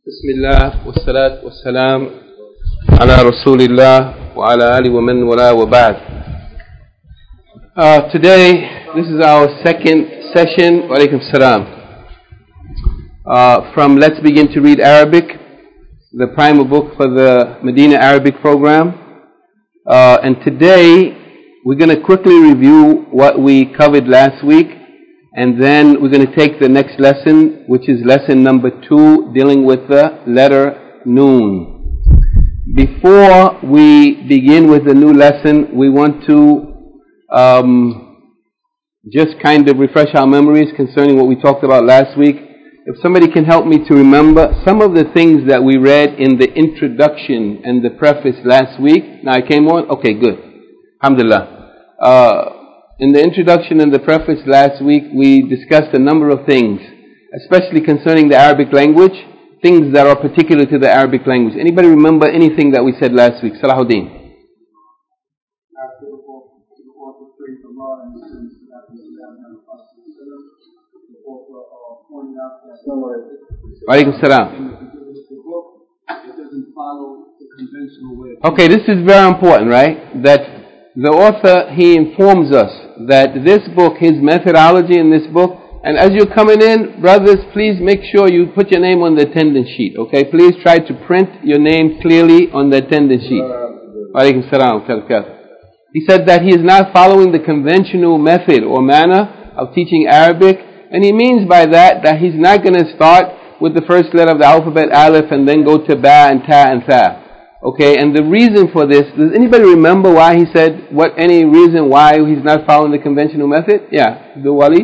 بسم الله والصلاة والسلام على رسول الله وعلى آله ومن والاه وبعد. Today, this is our second session, Walaikum Salam, from Let's Begin to Read Arabic, the primer book for the Medina Arabic program. And today, we're going to quickly review what we covered last week, and then we're going to take the next lesson, which is lesson number 2, dealing with the letter Noon. Before we begin with the new lesson, we want to just kind of refresh our memories concerning what we talked about last week. If somebody can help me to remember some of the things that we read in the introduction and the preface last week. Now I came on? Okay, good. Alhamdulillah. In the introduction and the preface last week, we discussed a number of things, especially concerning the Arabic language, things that are particular to the Arabic language. Anybody remember anything that we said last week? Salahuddin. Walaikum Salam. Okay, this is very important, right? That the author, he informs us that this book, his methodology in this book, and as you're coming in, brothers, please make sure you put your name on the attendance sheet, okay? Please try to print your name clearly on the attendance sheet. Walaikum Salam. He said that he is not following the conventional method or manner of teaching Arabic, and he means by that he's not going to start with the first letter of the alphabet, Aleph, and then go to Ba and Ta and Tha. Okay, and the reason for this, does anybody remember why he said, any reason why he's not following the conventional method? Yeah, the Wali?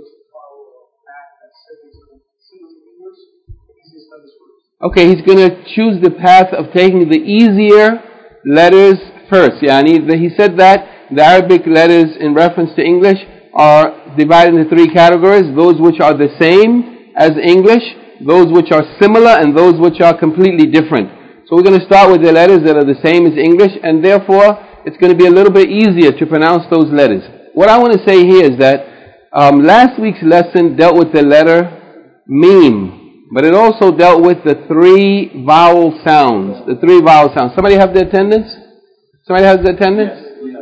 Okay, he's going to choose the path of taking the easier letters first. He said that the Arabic letters in reference to English are divided into 3 categories: those which are the same as English, those which are similar, and those which are completely different. So we're going to start with the letters that are the same as English, and therefore it's going to be a little bit easier to pronounce those letters. What I want to say here is that last week's lesson dealt with the letter Mim, but it also dealt with the 3 vowel sounds. The 3 vowel sounds. Somebody have the attendance? Somebody has the attendance?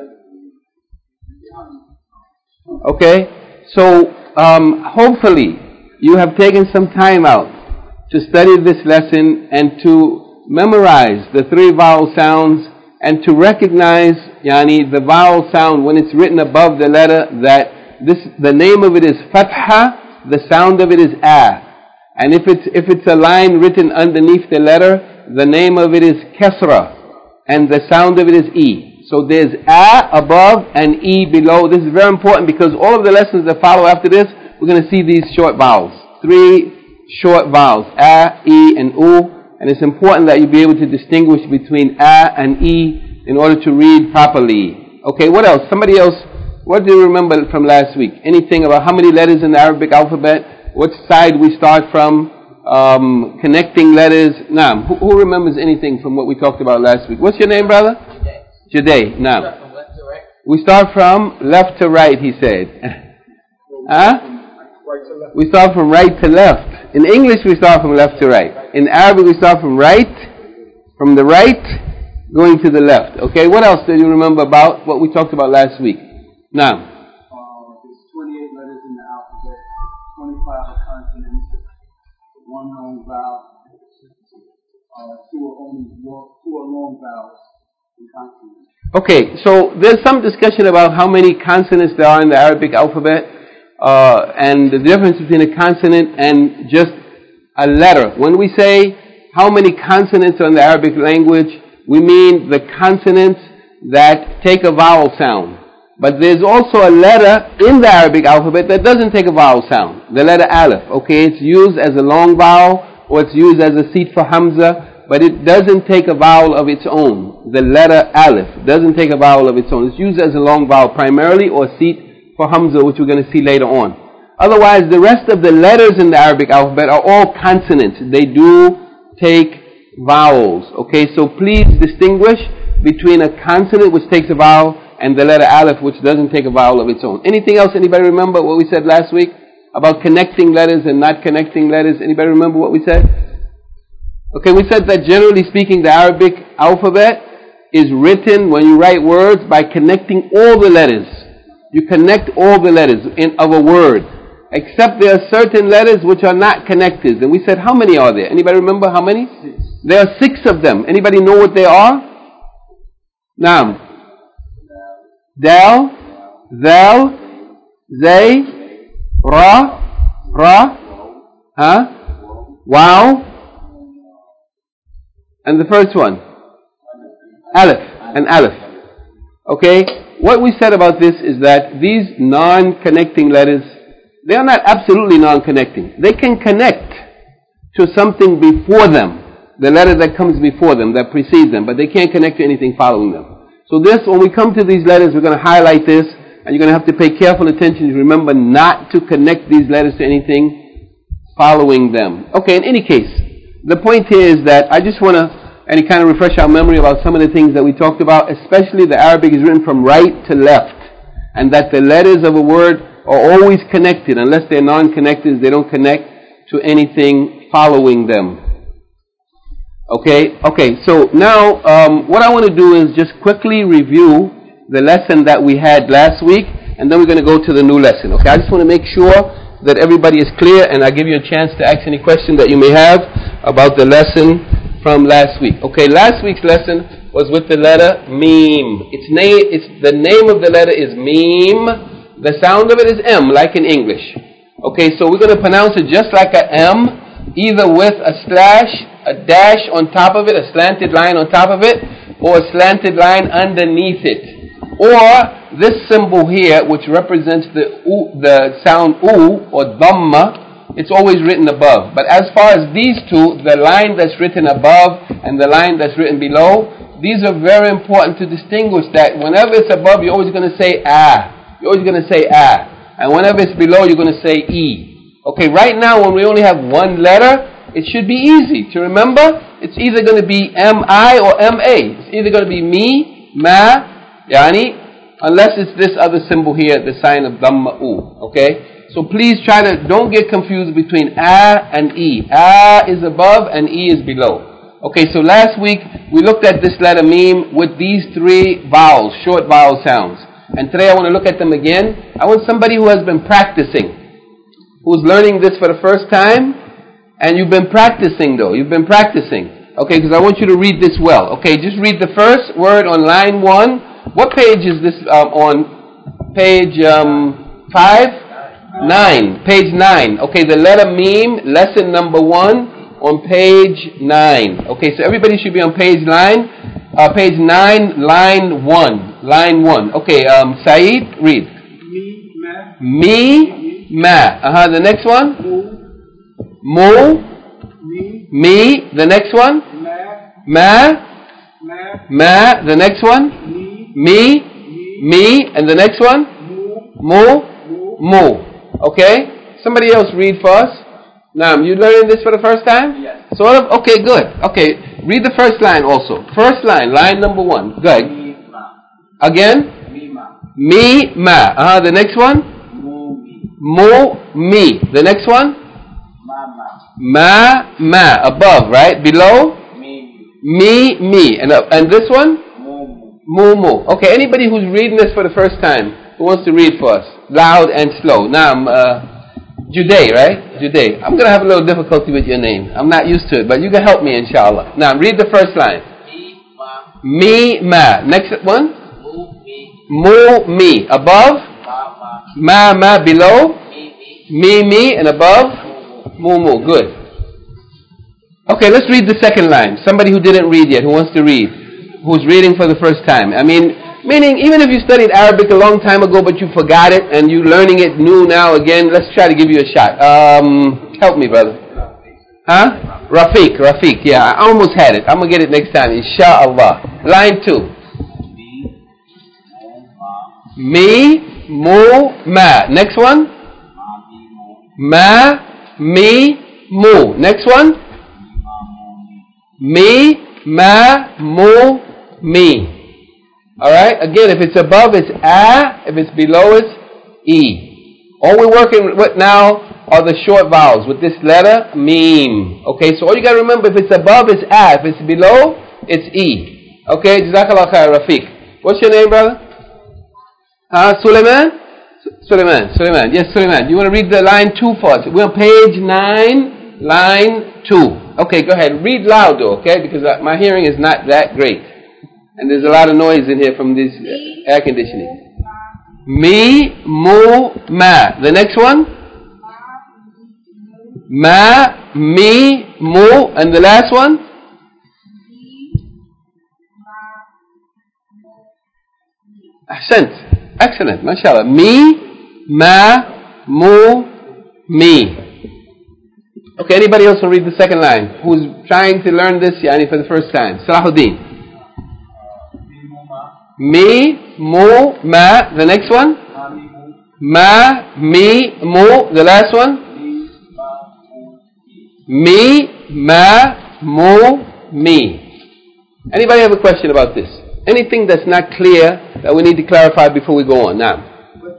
Okay, so hopefully you have taken some time out to study this lesson and to memorize the 3 vowel sounds and to recognize the vowel sound when it's written above the letter, that the name of it is Fatha, the sound of it is A. And if it's a line written underneath the letter, the name of it is Kasra, and the sound of it is E. So there's A above and E below. This is very important because all of the lessons that follow after this, we're going to see these short vowels. 3 short vowels, A, E, and U. And it's important that you be able to distinguish between A and E in order to read properly. Okay, what else? Somebody else, what do you remember from last week? Anything about how many letters in the Arabic alphabet? What side we start from? Connecting letters? Naam. Who remembers anything from what we talked about last week? What's your name, brother? Jade. Naam. We start from left to right, he said. Huh? We start from right to left. In English, we start from left to right. In Arabic, we start from the right, going to the left. Okay, what else do you remember about what we talked about last week? Now. There's 28 letters in the alphabet, 25 consonants, 1 long vowel, 2 are long vowels and consonants. Okay, so there's some discussion about how many consonants there are in the Arabic alphabet. And the difference between a consonant and just a letter. When we say how many consonants are in the Arabic language, we mean the consonants that take a vowel sound. But there's also a letter in the Arabic alphabet that doesn't take a vowel sound. The letter Aleph. Okay, it's used as a long vowel or it's used as a seat for Hamza, but it doesn't take a vowel of its own. The letter Aleph doesn't take a vowel of its own. It's used as a long vowel primarily or seat for Hamza, which we're going to see later on. Otherwise, the rest of the letters in the Arabic alphabet are all consonants. They do take vowels. Okay, so please distinguish between a consonant which takes a vowel and the letter Aleph which doesn't take a vowel of its own. Anything else? Anybody remember what we said last week about connecting letters and not connecting letters? Anybody remember what we said? Okay, we said that generally speaking, the Arabic alphabet is written when you write words by connecting all the letters. You connect all the letters of a word, except there are certain letters which are not connected. And we said, how many are there? Anybody remember how many? 6. There are 6 of them. Anybody know what they are? Naam. Dal, Zal, Zay, Ra, Wow, and the first one, Aleph, and Aleph. Okay, what we said about this is that these non-connecting letters, they are not absolutely non-connecting. They can connect to something before them, the letter that comes before them, that precedes them, but they can't connect to anything following them. So this, when we come to these letters, we're going to highlight this, and you're going to have to pay careful attention to remember not to connect these letters to anything following them. Okay, in any case, the point here is that I just want to kind of refresh our memory about some of the things that we talked about, especially the Arabic is written from right to left, and that the letters of a word are always connected. Unless they're non-connected, they don't connect to anything following them. Okay, so now what I want to do is just quickly review the lesson that we had last week, and then we're going to go to the new lesson. Okay, I just want to make sure that everybody is clear, and I'll give you a chance to ask any question that you may have about the lesson from last week. Okay, last week's lesson was with the letter Mim. The name of the letter is Mim. The sound of it is M, like in English. Okay, so we're going to pronounce it just like a M, either with a slash, a dash on top of it, a slanted line on top of it, or a slanted line underneath it. Or this symbol here, which represents the sound U or Dhamma, it's always written above. But as far as these two, the line that's written above and the line that's written below, these are very important to distinguish that whenever it's above, you're always going to say Ah. You're always going to say Ah. And whenever it's below, you're going to say E. Okay, right now when we only have one letter, it should be easy to remember. It's either going to be M-I or M-A. It's either going to be me, ma, yani, unless it's this other symbol here, the sign of Dhamma U. Okay? So please don't get confused between A and E. A is above and E is below. Okay, so last week we looked at this letter Mim with these 3 vowels, short vowel sounds. And today I want to look at them again. I want somebody who has been practicing, who's learning this for the first time, and you've been practicing though. You've been practicing. Okay, because I want you to read this well. Okay, just read the first word on line 1. What page is this on? Page 5? 9. Page 9. Okay, the letter Mim, lesson number 1 on page 9. Okay, so everybody should be on page 9. Page 9, line 1. Line 1. Okay, Saeed, read. Me, ma. The next one? Mu. Me. The next one? Ma. The next one? Me. And the next one? Mu. Okay? Somebody else read for us. Now, you learning this for the first time? Yes. Sort of? Okay, good. Okay, read the first line also. First line, line number 1. Good. Again? Me, ma. The next one? Me. The next one? Ma. Above, right? Below? Me. And this one? Mu. Okay, anybody who's reading this for the first time, who wants to read for us? Loud and slow. Now, Juday, right? Juday. I'm going to have a little difficulty with your name. I'm not used to it, but you can help me, inshallah. Now, read the first line. Me, ma. Next one? Me. Above? Ma. Below? Me. And above? Mu. Good. Okay, let's read the second line. Somebody who didn't read yet, who wants to read, who's reading for the first time. Meaning, even if you studied Arabic a long time ago, but you forgot it, and you're learning it new now again, let's try to give you a shot. Help me, brother. Huh? Rafiq. Yeah, I almost had it. I'm going to get it next time, inshallah. Line 2. Me, mu, ma. Next one? Ma, me, mu. Next one? Me, ma, mu, me. Alright? Again, if it's above, it's A. If it's below, it's E. All we're working with now are the short vowels with this letter, Meme. Okay, so all you got to remember, if it's above, it's A. If it's below, it's E. Okay, Jazakallah khair, Rafiq. What's your name, brother? Suleiman? Suleiman. Yes, Suleiman. You want to read the line 2 for us? We're on page 9, line 2. Okay, go ahead. Read loud though, okay? Because my hearing is not that great. And there's a lot of noise in here from this air conditioning. Mi, mu, ma. The next one? Ma, mi, mu. And the last one? Ahsant. Excellent, mashallah. Mi, ma, mu, mi. Okay, anybody else will read the second line? Who's trying to learn this for the first time? Salahuddin. Mi, mu, ma. The next one? Ma, mi, mu. The last one? Mi, ma, mu, mi. Anybody have a question about this? Anything that's not clear that we need to clarify before we go on? Now.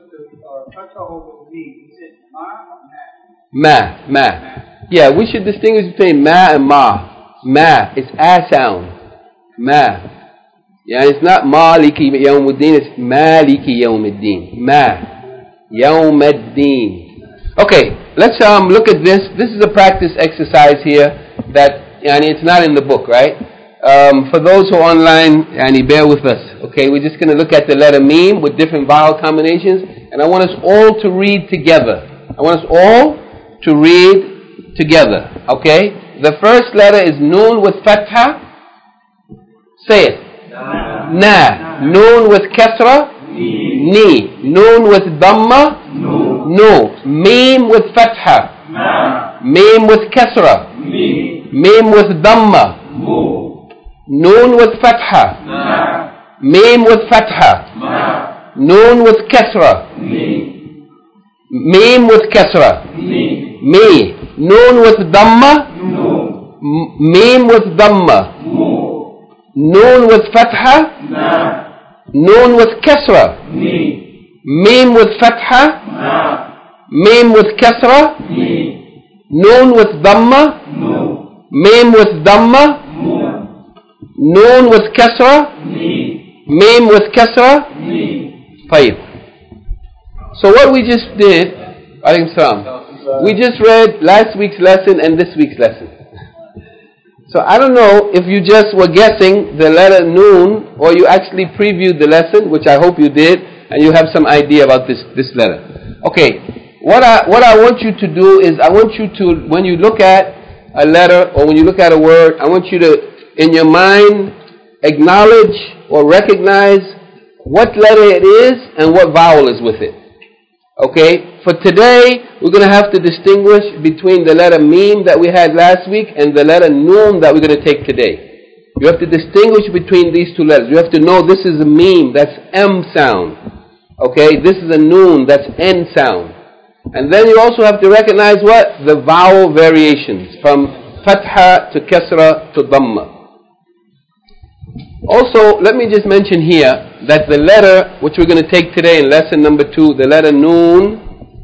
Ma. Yeah, we should distinguish between ma and ma. Ma, it's a sound. Ma. Yeah, it's not maliki yawmuddin, it's maliki yawmuddin. Ma. Yawmuddin. Okay, let's look at this. This is a practice exercise here that it's not in the book, right? For those who are online, bear with us. Okay, we're just going to look at the letter Meme with different vowel combinations, and I want us all to read together. Okay? The first letter is Noon with Fatha. Say it. Na. Noon with Kasra. Ni. Noon with Dhamma. No. Meme with Fatha. Meme with Kasra. Meme with Dhamma. Noon with Fatha. Meme with Fatha. Noon with Kasra. Meme with Kasra. Me. Noon with Dhamma. Meme with Dhamma. Noon with Fatha. Noon with Kasra. Meme with Fatha. Meme with Kasra. Noon with Dhamma. Meme with Dhamma. Noon with Kasra. Meme with Kasra. Fine. So what we just did, we just read last week's lesson and this week's lesson. So I don't know if you just were guessing the letter Noon or you actually previewed the lesson, which I hope you did, and you have some idea about this letter. Okay, what I want you to do is I want you to, when you look at a letter or when you look at a word, I want you to, in your mind, acknowledge or recognize what letter it is and what vowel is with it. Okay, for today, we're going to have to distinguish between the letter Meme that we had last week and the letter Noon that we're going to take today. You have to distinguish between these two letters. You have to know this is a Meme, that's M sound. Okay, this is a Noon, that's N sound. And then you also have to recognize what? The vowel variations from Fatha to Kasra to Dhamma. Also, let me just mention here that the letter which we're going to take today in lesson number 2, the letter Noon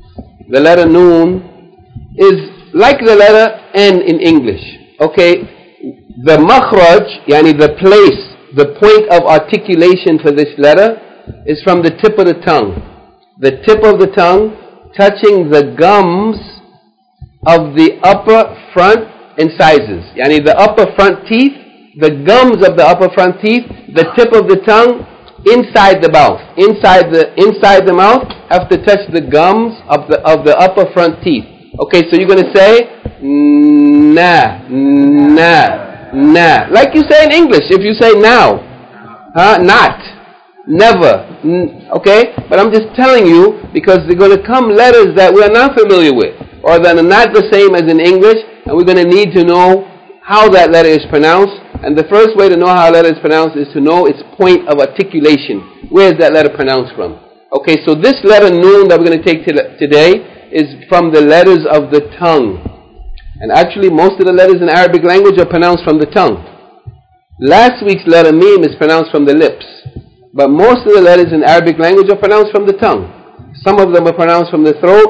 is like the letter N in English. Okay, the makhraj, the place, the point of articulation for this letter is from the tip of the tongue. The tip of the tongue touching the gums of the upper front incisors. The upper front teeth, the gums of the upper front teeth, the tip of the tongue inside the mouth. Inside the mouth have to touch the gums of the upper front teeth. Okay, so you're going to say na, like you say in English. If you say now, not, never, okay? But I'm just telling you because they're going to come letters that we're not familiar with or that are not the same as in English, and we're going to need to know how that letter is pronounced. And the first way to know how a letter is pronounced is to know its point of articulation. Where is that letter pronounced from? Okay, so this letter Noon that we're going to take today is from the letters of the tongue. And actually most of the letters in Arabic language are pronounced from the tongue. Last week's letter Meme is pronounced from the lips. But most of the letters in Arabic language are pronounced from the tongue. Some of them are pronounced from the throat,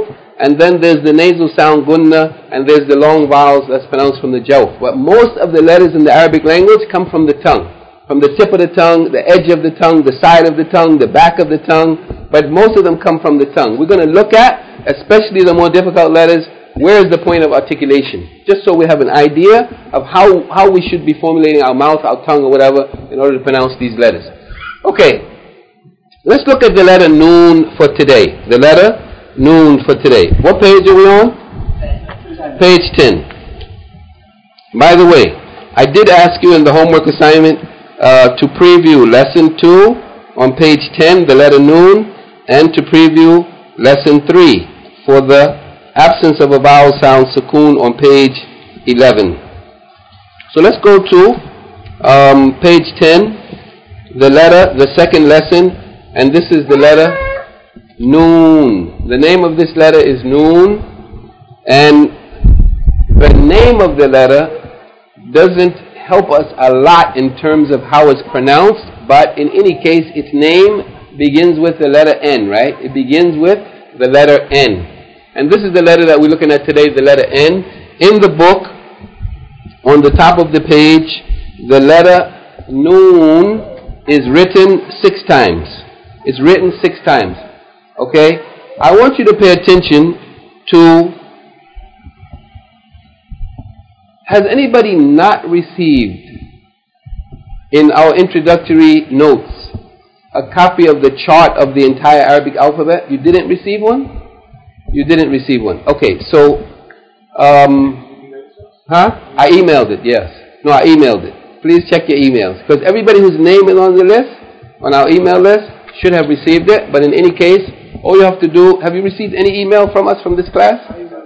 and then there's the nasal sound gunna, and there's the long vowels that's pronounced from the jawf. But most of the letters in the Arabic language come from the tongue, from the tip of the tongue, the edge of the tongue, the side of the tongue, the back of the tongue, but most of them come from the tongue. We're going to look at, especially the more difficult letters, where is the point of articulation, just so we have an idea of how we should be formulating our mouth, our tongue, or whatever, in order to pronounce these letters. Okay, let's look at the letter Noon for today. The letter Noon for today. What page are we on? Page 10. By the way, I did ask you in the homework assignment to preview lesson 2 on page 10, the letter Noon, and to preview lesson 3 for the absence of a vowel sound sukoon on page 11. So let's go to page 10, the second lesson, and this is the letter Noon. The name of this letter is Noon, and the name of the letter doesn't help us a lot in terms of how it's pronounced, but in any case, its name begins with the letter N, right? It begins with the letter N. And this is the letter that we're looking at today, the letter N. In the book, on the top of the page, the letter Noon is written 6 times. It's written 6 times. Okay? I want you to pay attention to, has anybody not received in our introductory notes a copy of the chart of the entire Arabic alphabet? You didn't receive one? You didn't receive one. Okay, so, I emailed it, yes. No, I emailed it. Please check your emails. Because everybody whose name is on the list, on our email list, should have received it. But in any case, all you have to do, have you received any email from us from this class?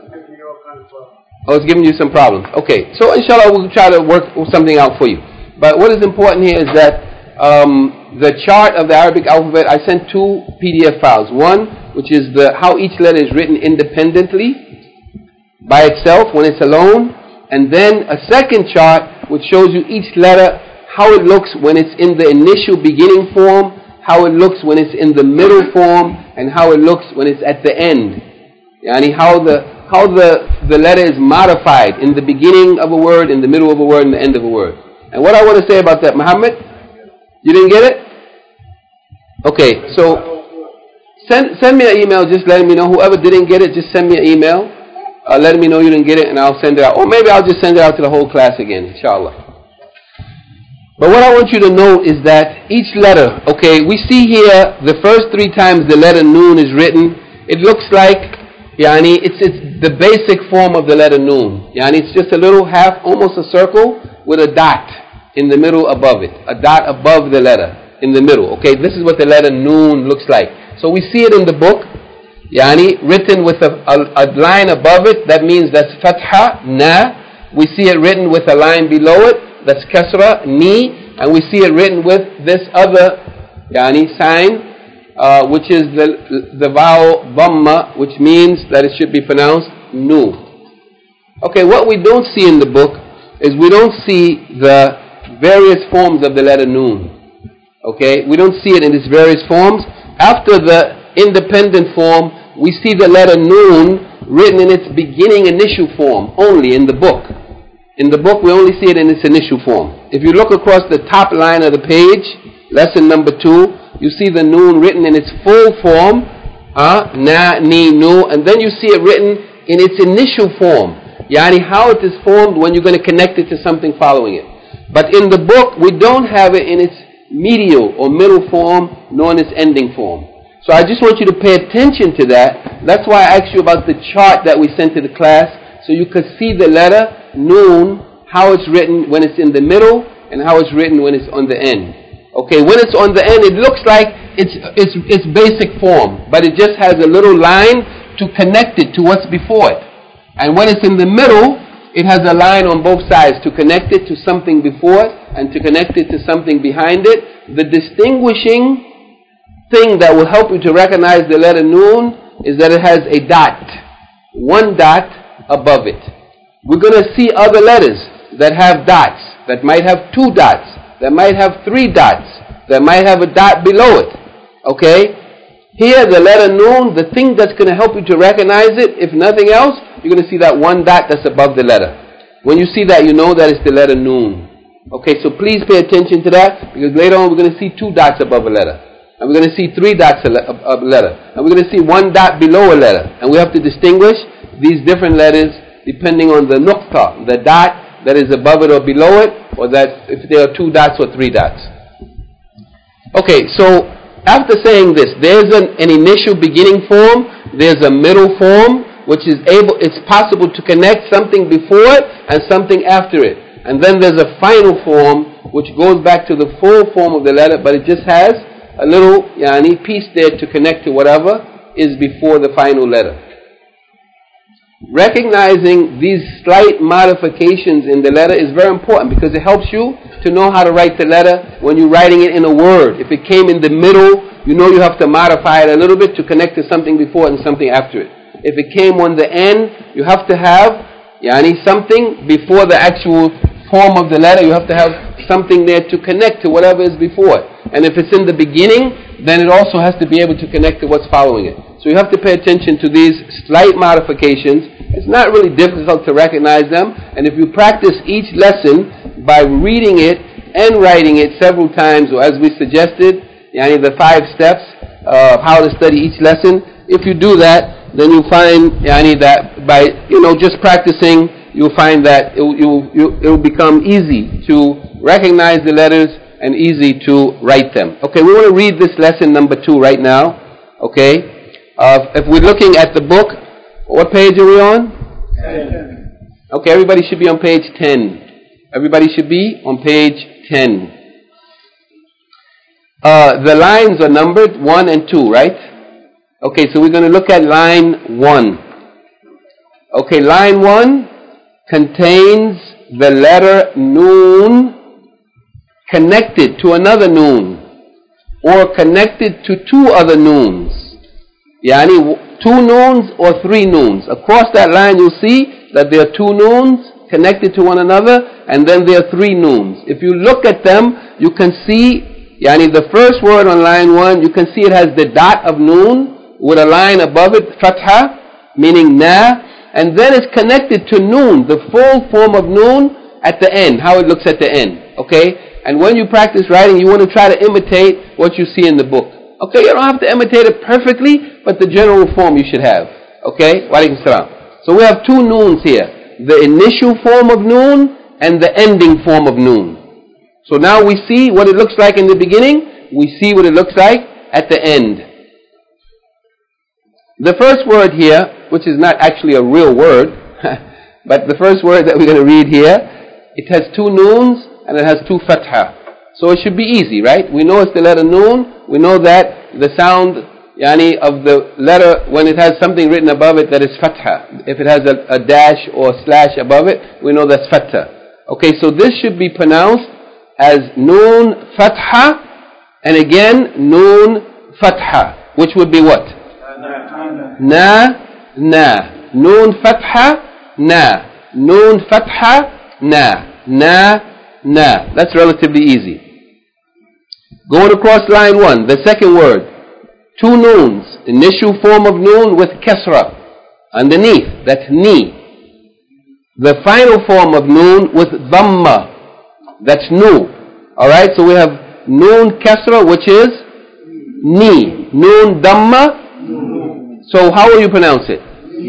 Oh, it's giving you some problems. Okay, so inshallah we'll try to work something out for you. But what is important here is that the chart of the Arabic alphabet, I sent 2 PDF files. One, which is how each letter is written independently, by itself, when it's alone. And then a second chart, which shows you each letter, how it looks when it's in the initial beginning form, how it looks when it's in the middle form, and how it looks when it's at the end. Yani how the letter is modified in the beginning of a word, in the middle of a word, and the end of a word. And what I want to say about that, Muhammad, you didn't get it? Okay, so send me an email just letting me know. Whoever didn't get it, just send me an email letting me know you didn't get it, and I'll send it out. Or maybe I'll just send it out to the whole class again, inshallah. But what I want you to know is that each letter, okay, we see here the first 3 times the letter Noon is written, it looks like, yani, it's the basic form of the letter Noon. Yani, it's just a little half, almost a circle with a dot in the middle above it. A dot above the letter in the middle. Okay, this is what the letter Noon looks like. So we see it in the book, yani, written with a line above it, that means that's fatha, na. We see it written with a line below it, that's kasra, ni. And we see it written with this other, yani, sign, which is the vowel dhamma, which means that it should be pronounced nu. Okay, what we don't see in the book is we don't see the various forms of the letter Noon. Okay, we don't see it in its various forms. After the independent form, we see the letter Noon written in its beginning initial form only in the book. In the book, we only see it in its initial form. If you look across the top line of the page, lesson number 2, you see the Noon written in its full form, na, ni, nu, and then you see it written in its initial form. Yani how it is formed when you're going to connect it to something following it. But in the book, we don't have it in its medial or middle form, nor in its ending form. So I just want you to pay attention to that. That's why I asked you about the chart that we sent to the class, so you could see the letter Noon, how it's written when it's in the middle, and how it's written when it's on the end. Okay, when it's on the end, it looks like its basic form, but it just has a little line to connect it to what's before it. And when it's in the middle, it has a line on both sides to connect it to something before it and to connect it to something behind it. The distinguishing thing that will help you to recognize the letter Noon is that it has a dot, one dot above it. We're going to see other letters that have dots, that might have 2 dots, that might have 3 dots, that might have a dot below it. Okay? Here, the letter noon, the thing that's going to help you to recognize it, if nothing else, you're going to see that one dot that's above the letter. When you see that, you know that it's the letter noon. Okay, so please pay attention to that, because later on we're going to see 2 dots above a letter. And we're going to see 3 dots above a letter. And we're going to see 1 dot below a letter. And we have to distinguish these different letters depending on the nuqta, the dot that is above it or below it, or that if there are 2 dots or 3 dots. Okay, so after saying this, there's an initial beginning form, there's a middle form, which is it's possible to connect something before it and something after it. And then there's a final form, which goes back to the full form of the letter, but it just has a little piece there to connect to whatever is before the final letter. Recognizing these slight modifications in the letter is very important, because it helps you to know how to write the letter when you're writing it in a word. If it came in the middle, you know you have to modify it a little bit to connect to something before it and something after it. If it came on the end, you have to have something before the actual form of the letter. You have to have something there to connect to whatever is before it. And if it's in the beginning, then it also has to be able to connect to what's following it. So you have to pay attention to these slight modifications. It's not really difficult to recognize them. And if you practice each lesson by reading it and writing it several times, or as we suggested, the 5 steps of how to study each lesson, if you do that, then you find that by just practicing, you'll find that it will become easy to recognize the letters and easy to write them. Okay, we want to read this lesson number 2 right now. Okay, if we're looking at the book, what page are we on? 10. Okay, everybody should be on page 10. Everybody should be on page 10. The lines are numbered 1 and 2, right? Okay, so we're going to look at line 1. Okay, line 1 contains the letter noon connected to another noon, or connected to 2 other noons. 2 noons or 3 noons. Across that line you'll see that there are 2 noons connected to one another, and then there are 3 noons. If you look at them, you can see, the first word on line 1, you can see it has the dot of noon, with a line above it, fatha, meaning na, and then it's connected to noon, the full form of noon at the end, how it looks at the end, okay? And when you practice writing, you want to try to imitate what you see in the book. Okay, you don't have to imitate it perfectly, but the general form you should have, okay? Wa alaikum salam. So we have 2 noons here, the initial form of noon and the ending form of noon. So now we see what it looks like in the beginning, we see what it looks like at the end. The first word here, which is not actually a real word, but the first word that we're going to read here, it has 2 noons and it has 2 fatha. So it should be easy, right? We know it's the letter noon. We know that the sound of the letter, when it has something written above it, that is fatha. If it has a dash or slash above it, we know that's fatha. Okay, so this should be pronounced as noon fatha, and again noon fatha, which would be what? Na, na. Noon fatha, na. Noon fatha, na. Na, na. That's relatively easy. Going across line 1, the second word. 2 noons. Initial form of noon with kasra. Underneath, that's ni. The final form of noon with dhamma. That's nu. Alright, so we have noon kasra, which is ni. Noon dhamma. So how will you pronounce it?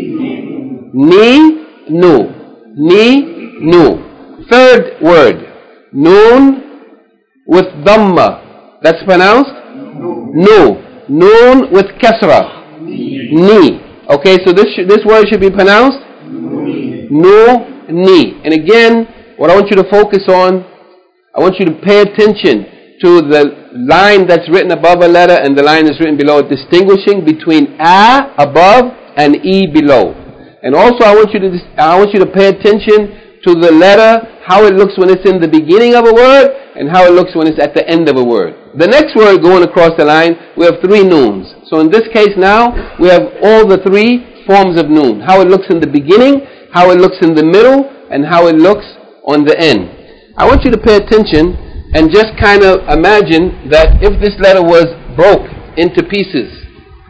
Ni, nu. Ni, nu. Third word. Noon with dhamma. That's pronounced? Nu. Noon with kasra. Ni. Okay, so this word should be pronounced? Nu, ni. And again, what I want you to focus on, I want you to pay attention to the line that's written above a letter and the line that's written below, distinguishing between a above and e below. And also I want you to pay attention to the letter, how it looks when it's in the beginning of a word and how it looks when it's at the end of a word. The next word going across the line, we have 3 noons. So in this case now, we have all the 3 forms of noon. How it looks in the beginning, how it looks in the middle, and how it looks on the end. I want you to pay attention and just kind of imagine that if this letter was broke into pieces,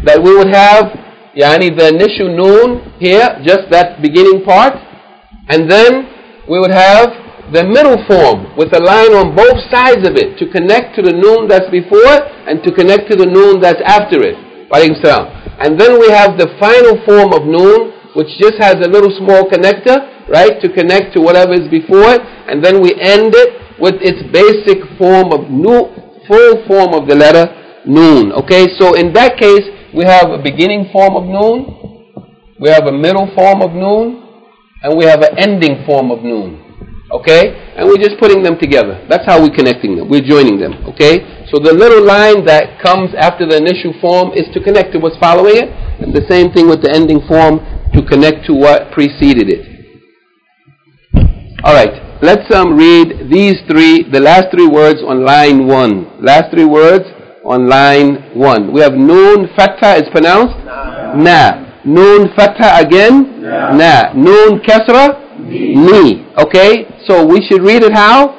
that we would have yani the initial noon here, just that beginning part, and then we would have the middle form with a line on both sides of it to connect to the noon that's before it and to connect to the noon that's after it. And then we have the final form of noon, which just has a little small connector, right, to connect to whatever is before it, and then we end it with its basic form of full form of the letter noon. Okay, so in that case, we have a beginning form of noon, we have a middle form of noon, and we have an ending form of noon. Okay, and we're just putting them together. That's how we're connecting them. We're joining them. Okay, so the little line that comes after the initial form is to connect to what's following it, and the same thing with the ending form to connect to what preceded it. All right, let's read the last three words on line 1. Last three words on line 1. We have noon fatha is pronounced na. Noon fatha again na. Noon kasra ni. Okay, so we should read it how?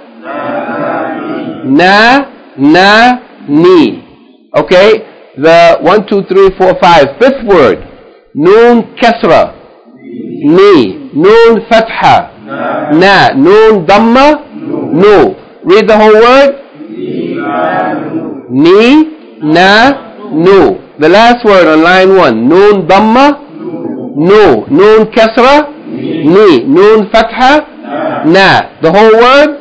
Na, ni. Okay, the 1, 2, 3, 4, 5. Fifth word. Noon kasra. Ni. Noon fatha. Na. Noon dhamma. No. Read the whole word. Ni, na, no. The last word on line 1. Noon dhamma. No. Noon kasra. Ni. Noon fatha. Na. The whole word?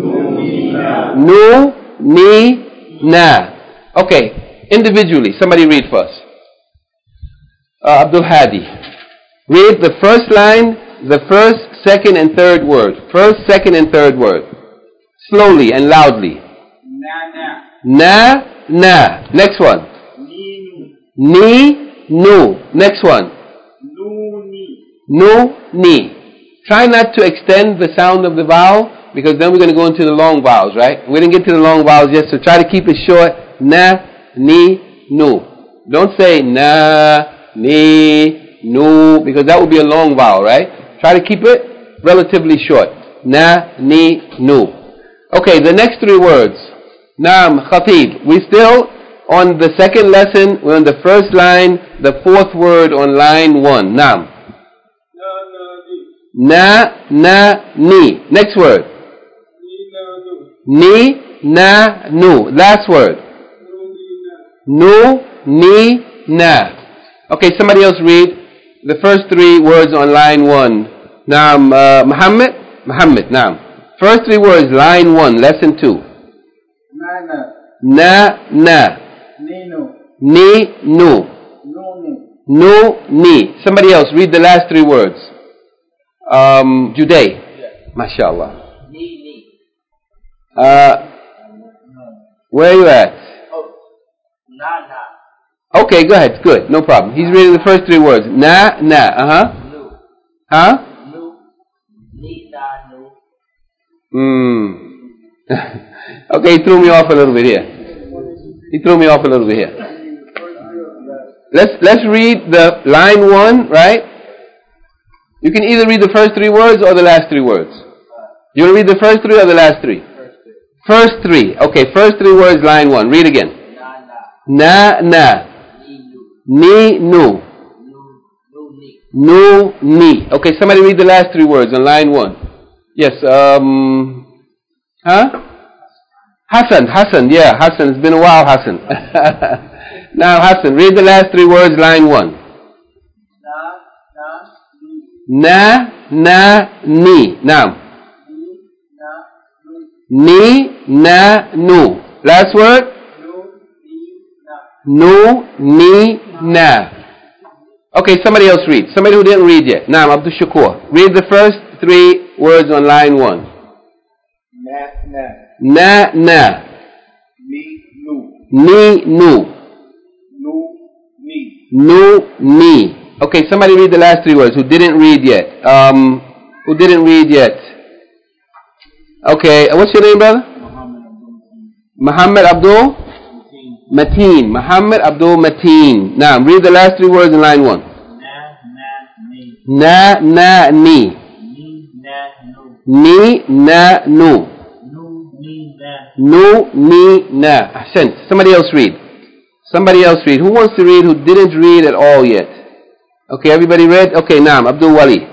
No, ni, na. Okay, individually, somebody read first. Abdul Hadi. Read the first line, the first, second, and third word. First, second, and third word. Slowly and loudly. Na, na. Next one. Ni, no. Next one. No, ni. Try not to extend the sound of the vowel, because then we're going to go into the long vowels, right? We didn't get to the long vowels yet, so try to keep it short. Na, ni, no. Don't say na, ni, no, because that would be a long vowel, right? Try to keep it relatively short. Na, ni, no. Okay, the next three words. Naam, Khatib. We still on the second lesson. We're on the first line, the fourth word on line 1. Naam. Na, na, ni. Next word. Ni, na, no. Last word. No, ni, na. Okay, somebody else read the first three words on line 1. Naam, Muhammad. Muhammad, naam. First three words, line 1, lesson 2. Na, na. Ni, no. No, ni. Somebody else read the last three words. Juday. MashaAllah. Where are you at? Okay, go ahead. Good. No problem. He's reading the first three words. Na, na. Huh? Okay, he threw me off a little bit here. Let's read the line 1, right? You can either read the first three words or the last three words. You want to read the first three or the last three? First three. Okay, first three words, line 1. Read again. Na, na. Ni, no. No, ni. Okay, somebody read the last three words on line 1. Yes, Hassan. Yeah, Hassan. It's been a while, Hassan. Now, Hassan, read the last three words, line 1. Na, na, ni. Now. Ni, na, no. Last word? No, ni, na. Okay, somebody else read. Somebody who didn't read yet. Now, Abdul Shakur. Read the first three words on line 1. Na, na. Ni, no. No, ni. Okay, somebody read the last three words who didn't read yet. Okay, what's your name, brother? Muhammad Abdul Mateen. Muhammad Abdul Mateen. Now, read the last three words in line 1. Na, na, ni. Ni, na, no. No, ni, na. Ahsant. Somebody else read. Somebody else read. Who wants to read who didn't read at all yet? Okay, everybody read? Okay, Naam, Abdul Wali.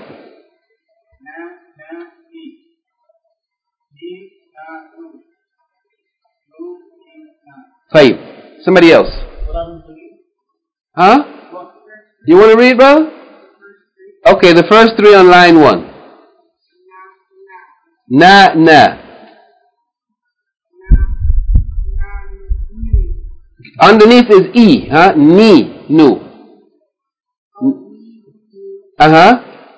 Taib. Somebody else. Huh? You want to read, brother? Okay, the first three on line 1. Na, na. Underneath is E, huh? Ni, nu. Uh-huh.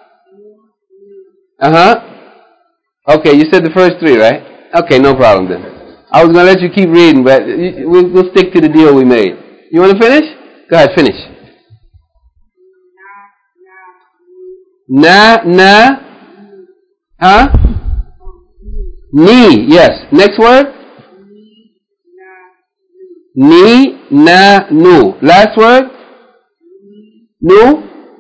Uh-huh. Okay, you said the first three, right? Okay, no problem then. I was going to let you keep reading, but we'll stick to the deal we made. You want to finish? Go ahead, finish. Na, na. Huh? Ni, yes. Next word? Ni, na, nu. Last word? Nu?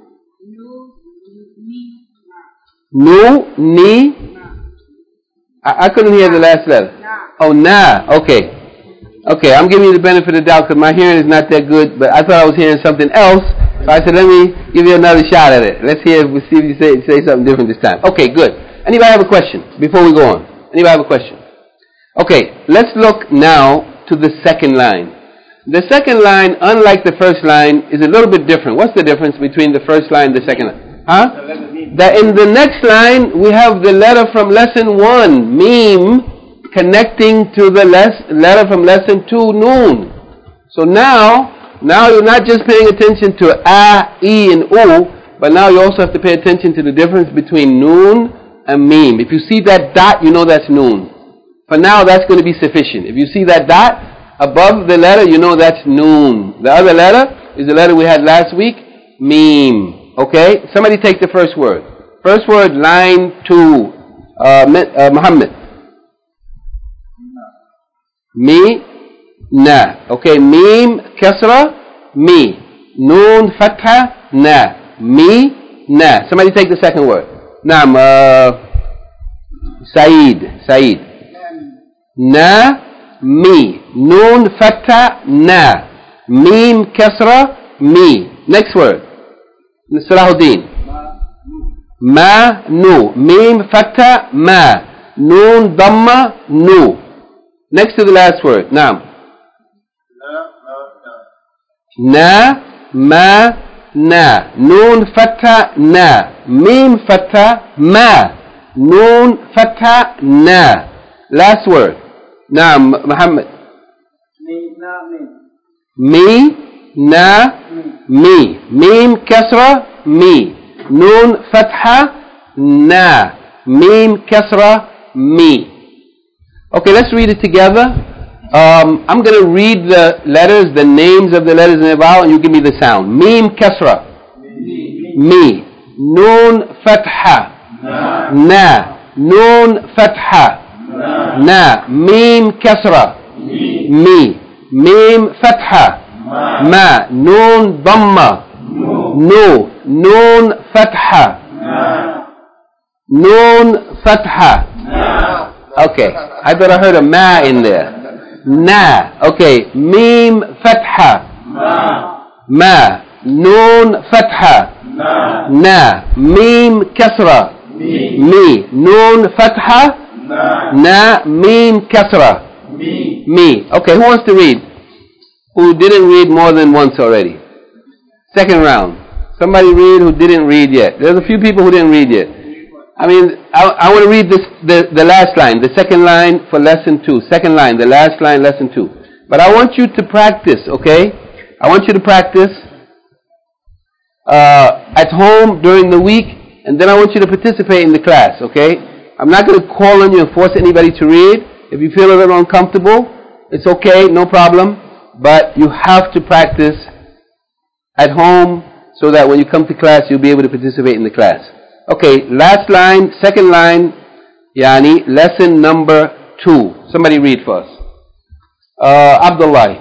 Nu, ni. I couldn't hear the last letter. Oh, na. Okay. Okay, I'm giving you the benefit of the doubt because my hearing is not that good, but I thought I was hearing something else. So I said, let me give you another shot at it. Let's see if you say something different this time. Okay, good. Anybody have a question before we go on? Anybody have a question? Okay, let's look now to the second line. The second line, unlike the first line, is a little bit different. What's the difference between the first line and the second line? Huh? That in the next line, we have the letter from lesson 1, Mim, connecting to the letter from lesson 2, Noon. So now you're not just paying attention to A, E, and U, but now you also have to pay attention to the difference between Noon and Mim. If you see that dot, you know that's Noon. For now, that's going to be sufficient. If you see that dot above the letter, you know that's Noon. The other letter is the letter we had last week, Mim. Okay? Somebody take the first word. First word, line 2. Muhammad. Mi, na. Okay, Mim, kasra, mi. Noon, fatha, na. Mi, na. Somebody take the second word. Naam, Saeed. Na, mi. Noon, fatha, na. Mim, kasra, mi. Next word. Salahuddin. Ma, nu. Mim, fatha, ma. Noon, dhamma, nu. Next to the last word. Naam. Na, ma, na. Noon, fatha, na. Mim, fatha, ma. Noon, fatha, na. Last word. Naam, Muhammad. Mi, na, mi. Mim, kasra, mi. Noon, fatha, na. Mim, kasra, mi. Okay, let's read it together. I'm going to read the letters, the names of the letters in the vowel, and you give me the sound. Mim, kasra. Mi. Noon, fatha. Na. Noon, fatha. Na. Mim, kasra. Mi. Mim, fatha. Ma. Noon, dhamma. Nu. Noon, fatha. Noon, fatha. Okay, I thought I heard a ma in there. Na. Okay, Mim, fatha. Ma. Noon, fatha. Na. Mim, kasra. Mi. Noon, fatha. Na. Mim, kasra. Mi. Okay, who wants to read? Who didn't read more than once already? Second round. Somebody read who didn't read yet. There's a few people who didn't read yet. I want to read the last line, the second line for lesson 2. Second line, the last line, lesson 2. But I want you to practice, okay? I want you to practice at home during the week, and then I want you to participate in the class, okay? I'm not going to call on you and force anybody to read. If you feel a little uncomfortable, it's okay, no problem. But you have to practice at home so that when you come to class, you'll be able to participate in the class. Okay, last line, second line, yani, lesson number 2. Somebody read for us. Abdullah.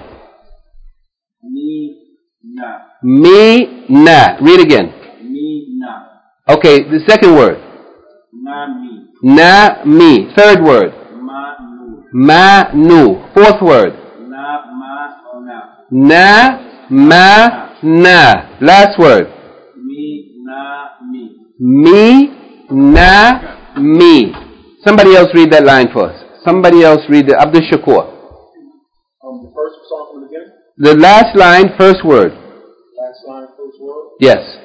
Mi, na. Read again. Mi, na. Okay, the second word. Na, mi. Na, mi. Third word. Ma, nu. Ma, nu. Fourth word. La, ma, Na, ma, na. Last word. Me, na, me. Me, na, me. Somebody else read that line for us. Somebody else read it. Abdul Shakur. The first song from the beginning? The last line, first word. Last line, first word? Yes.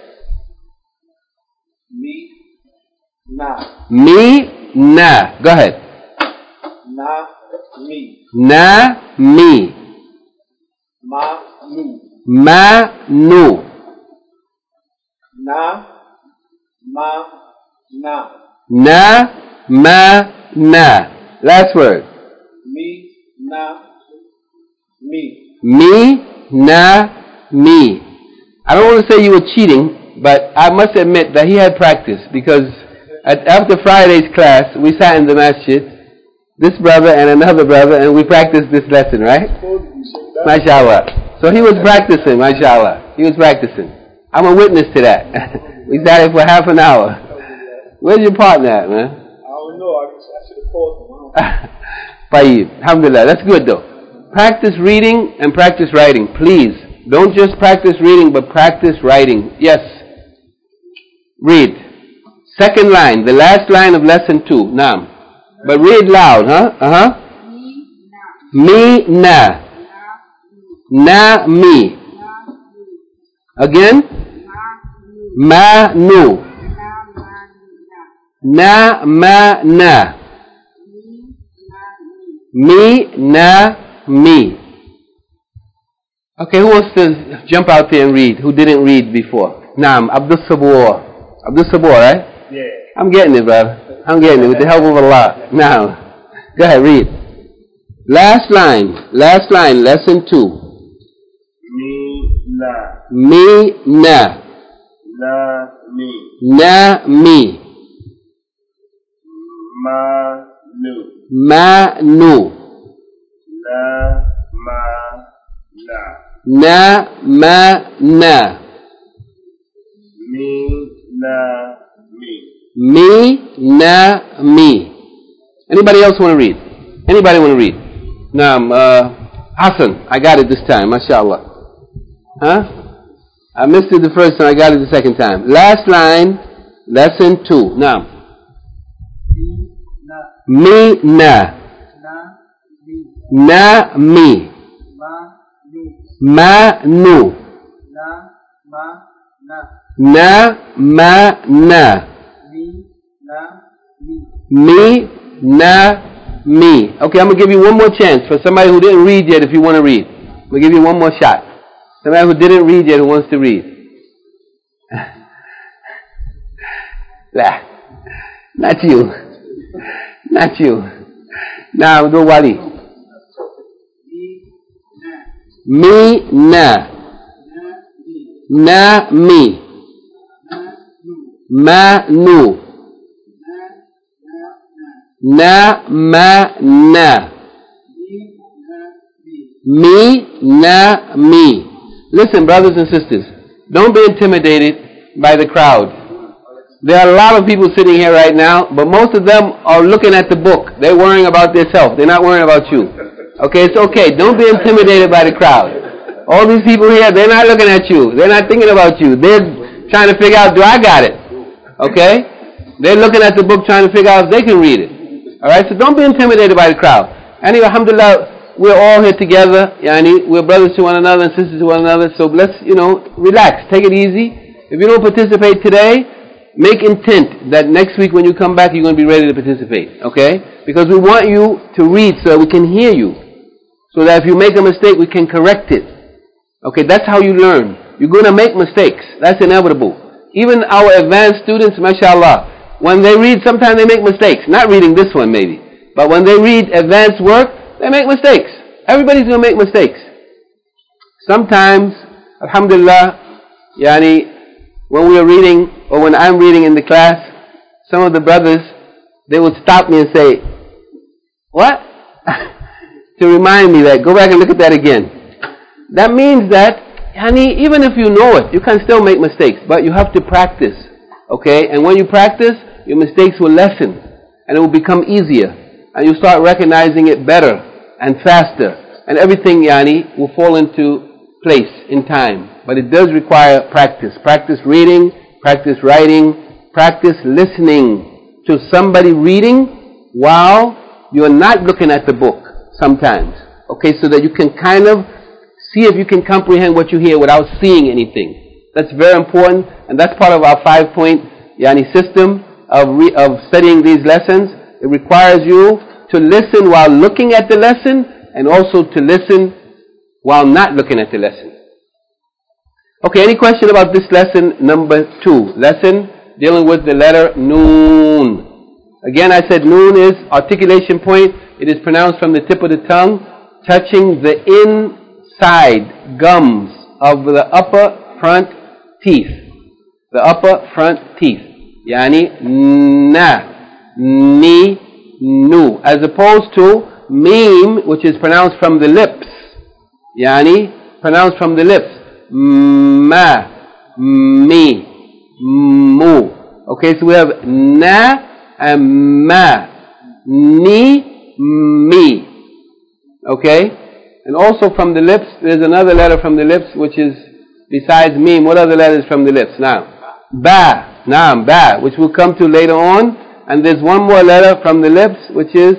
Me, na. Me, na. Go ahead. Na, me. Na, me. Ma, nu. Ma, nu. Na, ma, na. Na, ma, na. Last word. Me, na, me. Me, na, me. I don't want to say you were cheating, but I must admit that he had practice, because after Friday's class, we sat in the masjid, this brother and another brother, and we practiced this lesson, right? MashaAllah. So he was practicing, MashaAllah. He was practicing. I'm a witness to that. We sat here for half an hour. Where's your partner at, man? I don't know. I should have called him. Tayyib. Alhamdulillah. That's good, though. Practice reading and practice writing. Please. Don't just practice reading, but practice writing. Yes. Read. Second line. The last line of lesson 2. Naam. But read loud, huh? Uh-huh. Me, na. Na, me. Again. Ma, nu. Na, ma, na. Me, na, me. Okay, who wants to jump out there and read? Who didn't read before? Naam, Abdul Sabur. Abdul Sabur, right? Yeah. I'm getting it, brother. I'm getting it with the help of Allah. Now, go ahead, read. Last line, lesson 2. Me, na. Me, na. Na, me. Na, me. Ma, nu. Ma, nu. Na, ma, na. Na, ma, na. Me, na, me. Me, na, me. Anybody else want to read? Anybody want to read? Naam, Hassan, I got it this time, mashallah. Huh? I missed it the first time, I got it the second time. Last line, lesson 2. Naam. Me, na. Na, me. Ma, nu. Na, ma, na. Me, na, me. Okay, I'm going to give you one more chance for somebody who didn't read yet if you want to read. I'm going to give you one more shot. Somebody who didn't read yet who wants to read. Not you. Not you. Now, do Wali. Me, na. Na, me. Ma, nu. Na, ma, na. Me, na, me. Listen, brothers and sisters, don't be intimidated by the crowd. There are a lot of people sitting here right now, but most of them are looking at the book. They're worrying about themselves. They're not worrying about you. Okay, it's okay. Don't be intimidated by the crowd. All these people here, they're not looking at you. They're not thinking about you. They're trying to figure out, do I got it? Okay? They're looking at the book trying to figure out if they can read it. Alright, so don't be intimidated by the crowd. Anyway, alhamdulillah, we're all here together. Yani, we're brothers to one another and sisters to one another. So let's, relax. Take it easy. If you don't participate today, make intent that next week when you come back, you're going to be ready to participate. Okay? Because we want you to read so that we can hear you. So that if you make a mistake, we can correct it. Okay, that's how you learn. You're going to make mistakes. That's inevitable. Even our advanced students, mashallah, when they read, sometimes they make mistakes. Not reading this one maybe. But when they read advanced work, they make mistakes. Everybody's going to make mistakes. Sometimes, alhamdulillah, when we are reading, or when I'm reading in the class, some of the brothers, they would stop me and say, what? To remind me that, go back and look at that again. That means that, even if you know it, you can still make mistakes, but you have to practice. Okay? And when you practice, your mistakes will lessen, and it will become easier, and you start recognizing it better, and faster, and everything will fall into place in time. But it does require practice. Practice reading, practice writing, practice listening to somebody reading while you're not looking at the book sometimes. Okay, so that you can kind of see if you can comprehend what you hear without seeing anything. That's very important, and that's part of our 5-point system of studying these lessons. It requires you to listen while looking at the lesson, and also to listen while not looking at the lesson. Okay, any question about this lesson number 2? Lesson dealing with the letter Noon. Again, I said Noon is articulation point. It is pronounced from the tip of the tongue, touching the inside gums of the upper front teeth. The upper front teeth. Yani na, ni, nu. As opposed to Mim, which is pronounced from the lips. Yani pronounced from the lips. Ma, mi, mu. Okay, so we have na and ma, ni, mi. Okay, and also from the lips, there's another letter from the lips which is besides mim. What other letters from the lips? Now, ba, naam, ba, which we'll come to later on. And there's one more letter from the lips which is,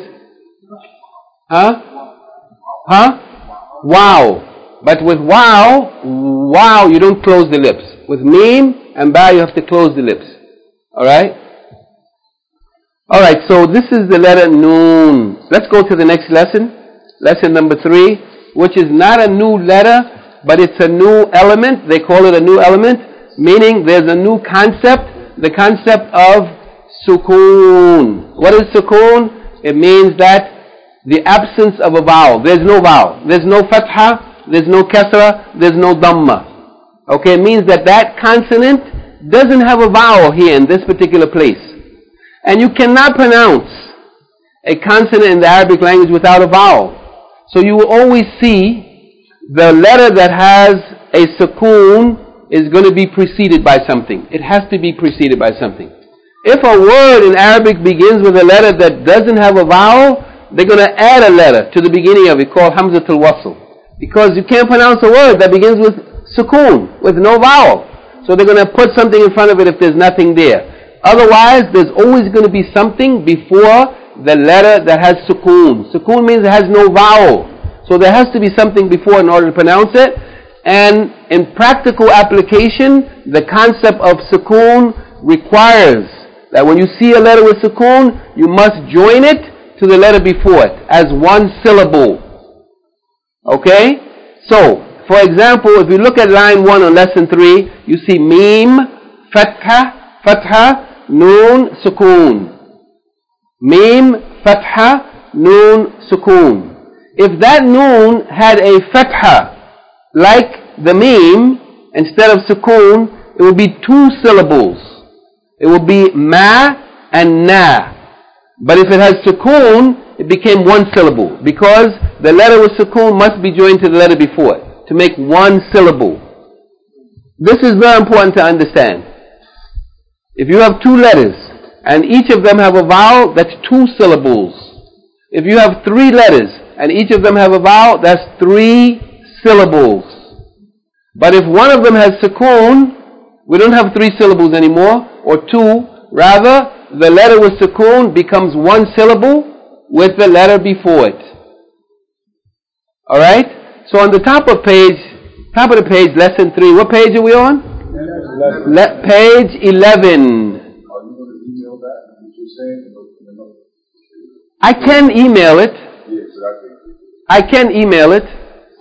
wow. But with wow, you don't close the lips. With mim and ba, you have to close the lips. Alright? Alright, so this is the letter Noon. Let's go to the next lesson. Lesson number 3, which is not a new letter, but it's a new element. They call it a new element, meaning there's a new concept, the concept of sukoon. What is sukoon? It means that the absence of a vowel. There's no vowel. There's no fatha. There's no kasra, there's no dhamma. Okay, it means that that consonant doesn't have a vowel here in this particular place. And you cannot pronounce a consonant in the Arabic language without a vowel. So you will always see the letter that has a sukoon is going to be preceded by something. It has to be preceded by something. If a word in Arabic begins with a letter that doesn't have a vowel, they're going to add a letter to the beginning of it called Hamzatul Wasl. Because you can't pronounce a word that begins with sukoon, with no vowel. So they're going to put something in front of it if there's nothing there. Otherwise, there's always going to be something before the letter that has sukoon. Sukoon means it has no vowel. So there has to be something before in order to pronounce it. And in practical application, the concept of sukoon requires that when you see a letter with sukoon, you must join it to the letter before it as one syllable. Okay? So, for example, if you look at line 1 on lesson 3, you see Mim, Fatha, Noon, Sukoon. Mim, Fatha, Noon, Sukoon. If that Noon had a Fatha, like the Mim, instead of Sukoon, it would be 2 syllables. It would be Ma and Na. But if it has Sukoon, it became 1 syllable, because the letter with sukoon must be joined to the letter before it to make 1 syllable. This is very important to understand. If you have 2 letters and each of them have a vowel, that's 2 syllables. If you have 3 letters and each of them have a vowel, that's 3 syllables. But if one of them has sukoon, we don't have 3 syllables anymore, or 2. Rather, the letter with sukoon becomes 1 syllable with the letter before it. Alright? So on the top of the page, lesson 3, what page are we on? Page 11. Are you going to email that? What you're saying? I can email it. I can email it.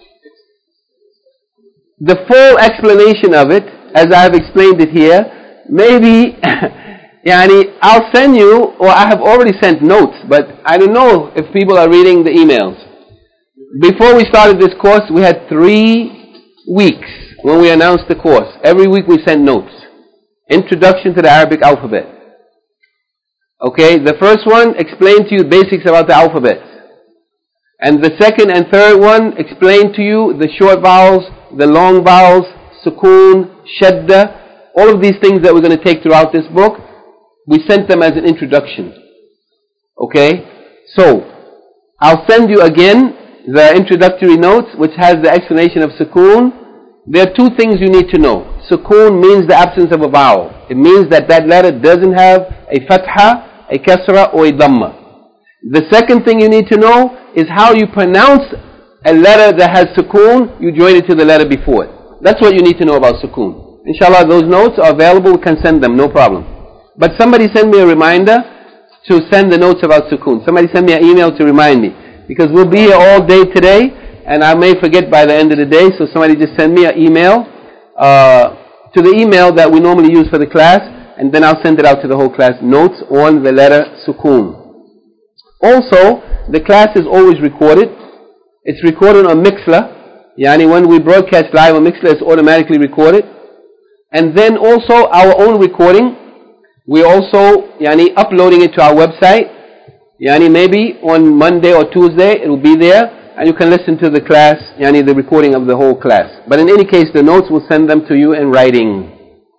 The full explanation of it, as I have explained it here, maybe I'll send you, or I have already sent notes, but I don't know if people are reading the emails. Before we started this course, we had 3 weeks when we announced the course. Every week we sent notes. Introduction to the Arabic alphabet. Okay, the first one explained to you basics about the alphabet. And the second and third one explained to you the short vowels, the long vowels, sukoon, shadda, all of these things that we're going to take throughout this book. We sent them as an introduction. Okay? So, I'll send you again the introductory notes, which has the explanation of sukoon, there are two things you need to know. Sukoon means the absence of a vowel. It means that that letter doesn't have a fatha, a kasra, or a dhamma. The second thing you need to know is how you pronounce a letter that has sukoon. You join it to the letter before it. That's what you need to know about sukoon. Inshallah, those notes are available. We can send them, no problem. But somebody send me a reminder to send the notes about sukoon. Somebody send me an email to remind me. Because we'll be here all day today, and I may forget by the end of the day, so somebody just send me an email to the email that we normally use for the class, and then I'll send it out to the whole class. Notes on the letter sukoon. Also, the class is always recorded. It's recorded on Mixlr. Yani when we broadcast live on Mixlr, it's automatically recorded. And then also our own recording, we're also uploading it to our website. Maybe on Monday or Tuesday it will be there, and you can listen to the class, the recording of the whole class. But in any case, the notes will send them to you in writing.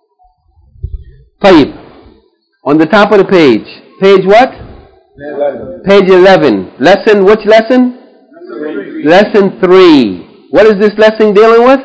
طيب. On the top of the page. Page what? 11. Page 11. Lesson, which lesson? Lesson 3. What is this lesson dealing with?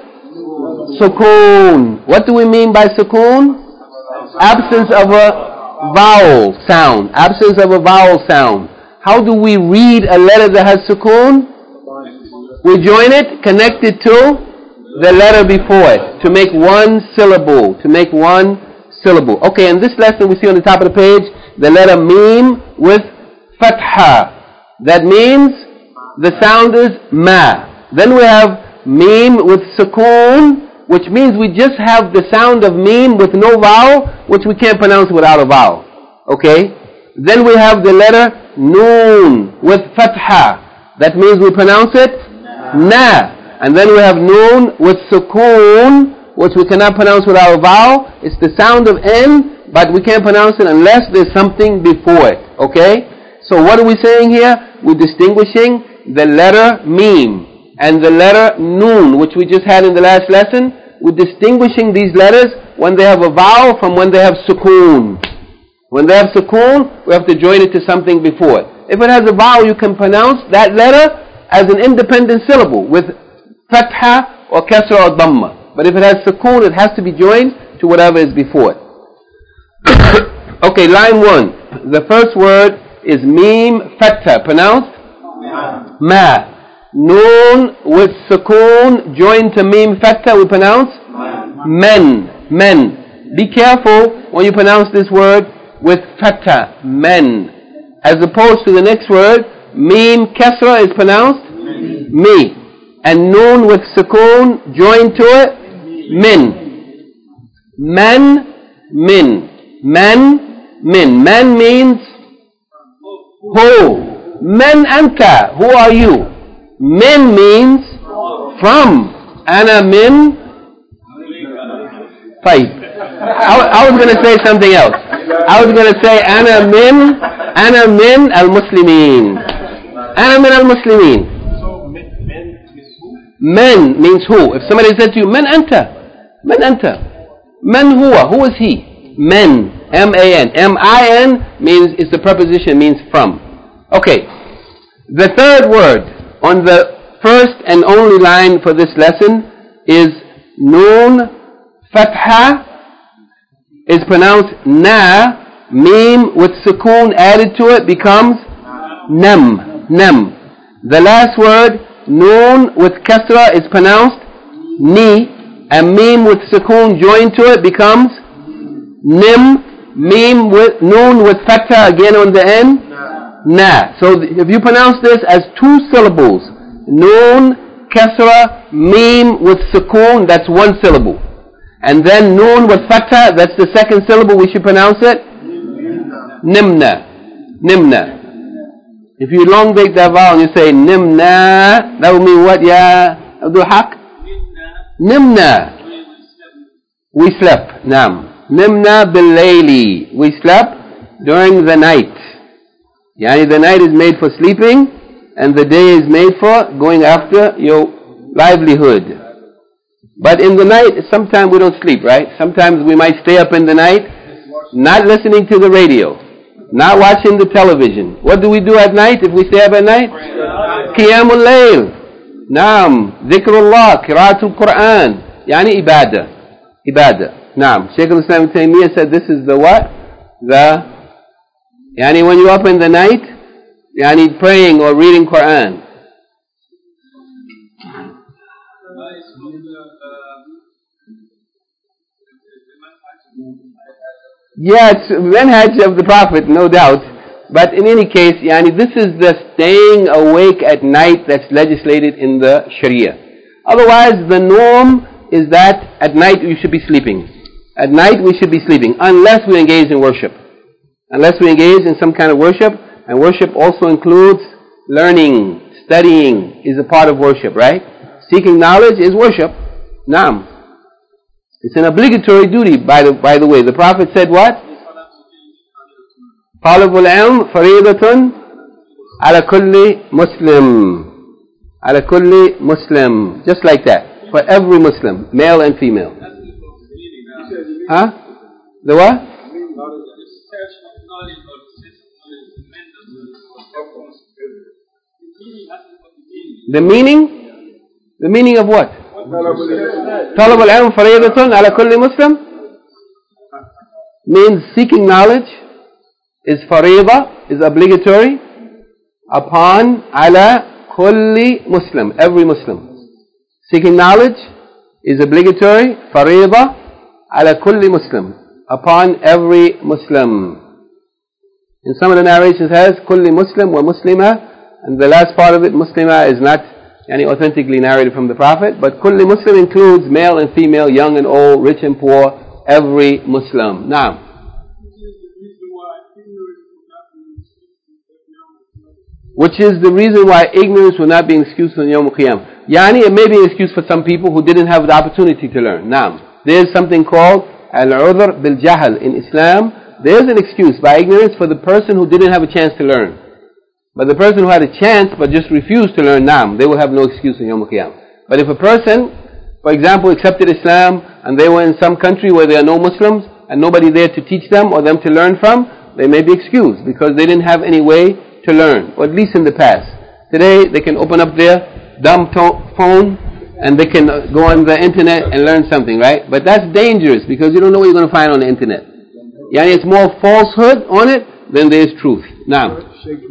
Sukoon. What do we mean by sukoon? Absence of a vowel sound. Absence of a vowel sound. How do we read a letter that has sukoon? We join it, connect it to the letter before it, to make one syllable. To make one syllable. Okay, in this lesson we see on the top of the page the letter mim with fatha. That means the sound is ma. Then we have mim with sukoon, which means we just have the sound of mim with no vowel, which we can't pronounce without a vowel. Okay? Then we have the letter noon with fatha. That means we pronounce it na. And then we have noon with sukoon, which we cannot pronounce without a vowel. It's the sound of n, but we can't pronounce it unless there's something before it. Okay? So what are we saying here? We're distinguishing the letter mim and the letter noon, which we just had in the last lesson. We're distinguishing these letters when they have a vowel from when they have sukoon. When they have sukoon, we have to join it to something before it. If it has a vowel, you can pronounce that letter as an independent syllable with fatha or kasra or dhamma. But if it has sukoon, it has to be joined to whatever is before it. Okay, line 1. The first word is mim fatha. Pronounced? Ma. Noon with sukoon joined to mim fatha, we pronounce? Men. Men. Be careful when you pronounce this word with fatha. Men. As opposed to the next word, mim kasra is pronounced? Mi. And noon with sukoon joined to it? Min. Man. Min. Man. Min. Man means who? Man anta. Who are you? Min means from. Ana min. Fight. I was going to say something else. I was going to say Ana min al-Muslimin. Ana min al-Muslimin. So, men is who? Men means who. If somebody said to you, Man anta. Man anta. Man huwa. Who is he? Men. M-A-N. M-I-N means, is the preposition, means from. Okay. The third word on the first and only line for this lesson is noon fatha is pronounced na. Mim with sukoon added to it becomes nam. Nam. The last word noon with kasra is pronounced ni, and mim with sukoon joined to it becomes nim. Mim with noon with fatha again on the end, na. So if you pronounce this as two syllables, noon, kasra, mim with sukoon, that's one syllable. And then noon with fatha, that's the second syllable, we should pronounce it nimna. Nimna. If you elongate that vowel and you say nimna, that will mean what, ya Abdul Haq? Nimna. We slept. Naam. Nimna bil-layli. We slept during the night. Yani the night is made for sleeping and the day is made for going after your livelihood. But in the night, sometimes we don't sleep, right? Sometimes we might stay up in the night, not listening to the radio, not watching the television. What do we do at night if we stay up at night? قيام الليل. نعم. ذكر الله. قراءة القرآن. يعني إبادة. إبادة. نعم. Shaykh al-Islam Ibn Taymiyyah said this is the what? Yani when you're up in the night, yani praying or reading Quran. Yeah, it's manhaj of the Prophet, no doubt. But in any case, yani this is the staying awake at night that's legislated in the Sharia. Otherwise, the norm is that at night you should be sleeping. At night we should be sleeping, unless we engage in worship. Unless we engage in some kind of worship, and worship also includes learning, studying is a part of worship, right? Seeking knowledge is worship. Naam. It's an obligatory duty, by the way. The Prophet said what? طالب العلم فريضة على كل مسلم. على كل مسلم. Just like that. For every Muslim, male and female. Huh? The what? The meaning? The meaning of what? طلب العلم فريضة على كل مسلم means seeking knowledge is فريضة, is obligatory upon على كل مسلم, every Muslim. Seeking knowledge is obligatory, فريضة على كل مسلم, upon every Muslim. In some of the narrations it has كل مسلم ومسلمة, and the last part of it, Muslima, is not authentically narrated from the Prophet, but kulli Muslim includes male and female, young and old, rich and poor, every Muslim. Now, which is the reason why ignorance will not be an excuse on Yawm al-Qiyam. Yani, it may be an excuse for some people who didn't have the opportunity to learn. Now, there's something called al-udhr bil-jahl in Islam. There's an excuse by ignorance for the person who didn't have a chance to learn. But the person who had a chance but just refused to learn, naam, they will have no excuse in Yawm al-Qiyam. But if a person, for example, accepted Islam and they were in some country where there are no Muslims and nobody there to teach them or them to learn from, they may be excused because they didn't have any way to learn, or at least in the past. Today they can open up their dumb phone and they can go on the internet and learn something, right? But that's dangerous because you don't know what you're going to find on the internet. Yani it's more falsehood on it than there is truth. Now,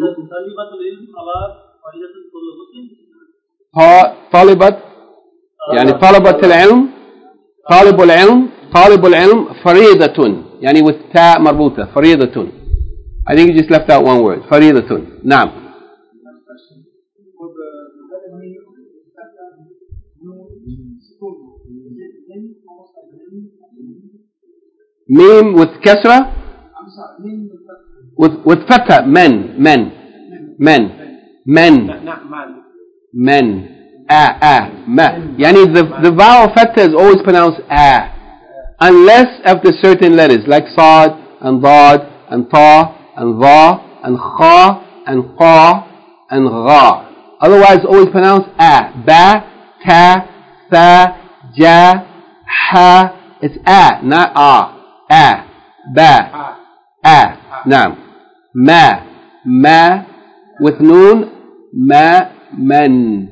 طالبة يعني طلبة العلم طالب العلم فريضة يعني with تاء مربوطة فريضة. I think you just left out one word. فريضة. نعم. Meme with kasra? With fatha, men. Men. Ma. Yani the vowel fatha is always pronounced a. Unless after certain letters like sad and dad and ta and dha and kha and qa and gha. Otherwise always pronounced a. Ba, ta, tha, ja, ha. It's a, not a. A. Ba. A. Naam. Ma with noon, men.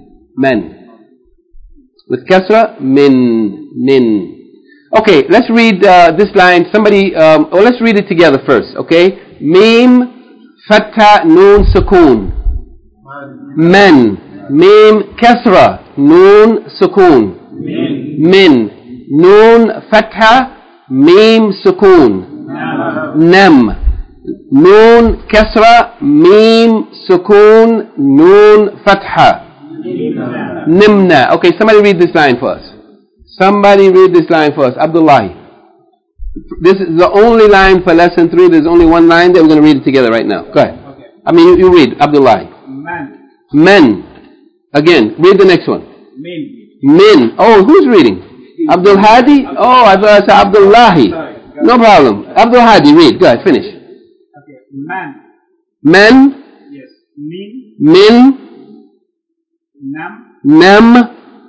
With kasra, min. Okay, let's read this line. Somebody, let's read it together first, okay? Mim, fatha, noon, sukoon. Men. Mim, kasra, noon, sukoon. Min. Noon, fatha, mim, sukoon. Nam. Noon kasra, mim sukoon, noon fatha. Nimna. Okay, somebody read this line for us. Abdullah. This is the only line for lesson 3. There's only one line that we're going to read it together right now. Go ahead. Okay. I mean, you read, Abdullah. Men. Again, read the next one. Min. Oh, who's reading? Abdul Hadi? Oh, I thought I said Abdullahi. No problem. Abdul Hadi, read. Go ahead, finish. Men. Yes. Min. Nam.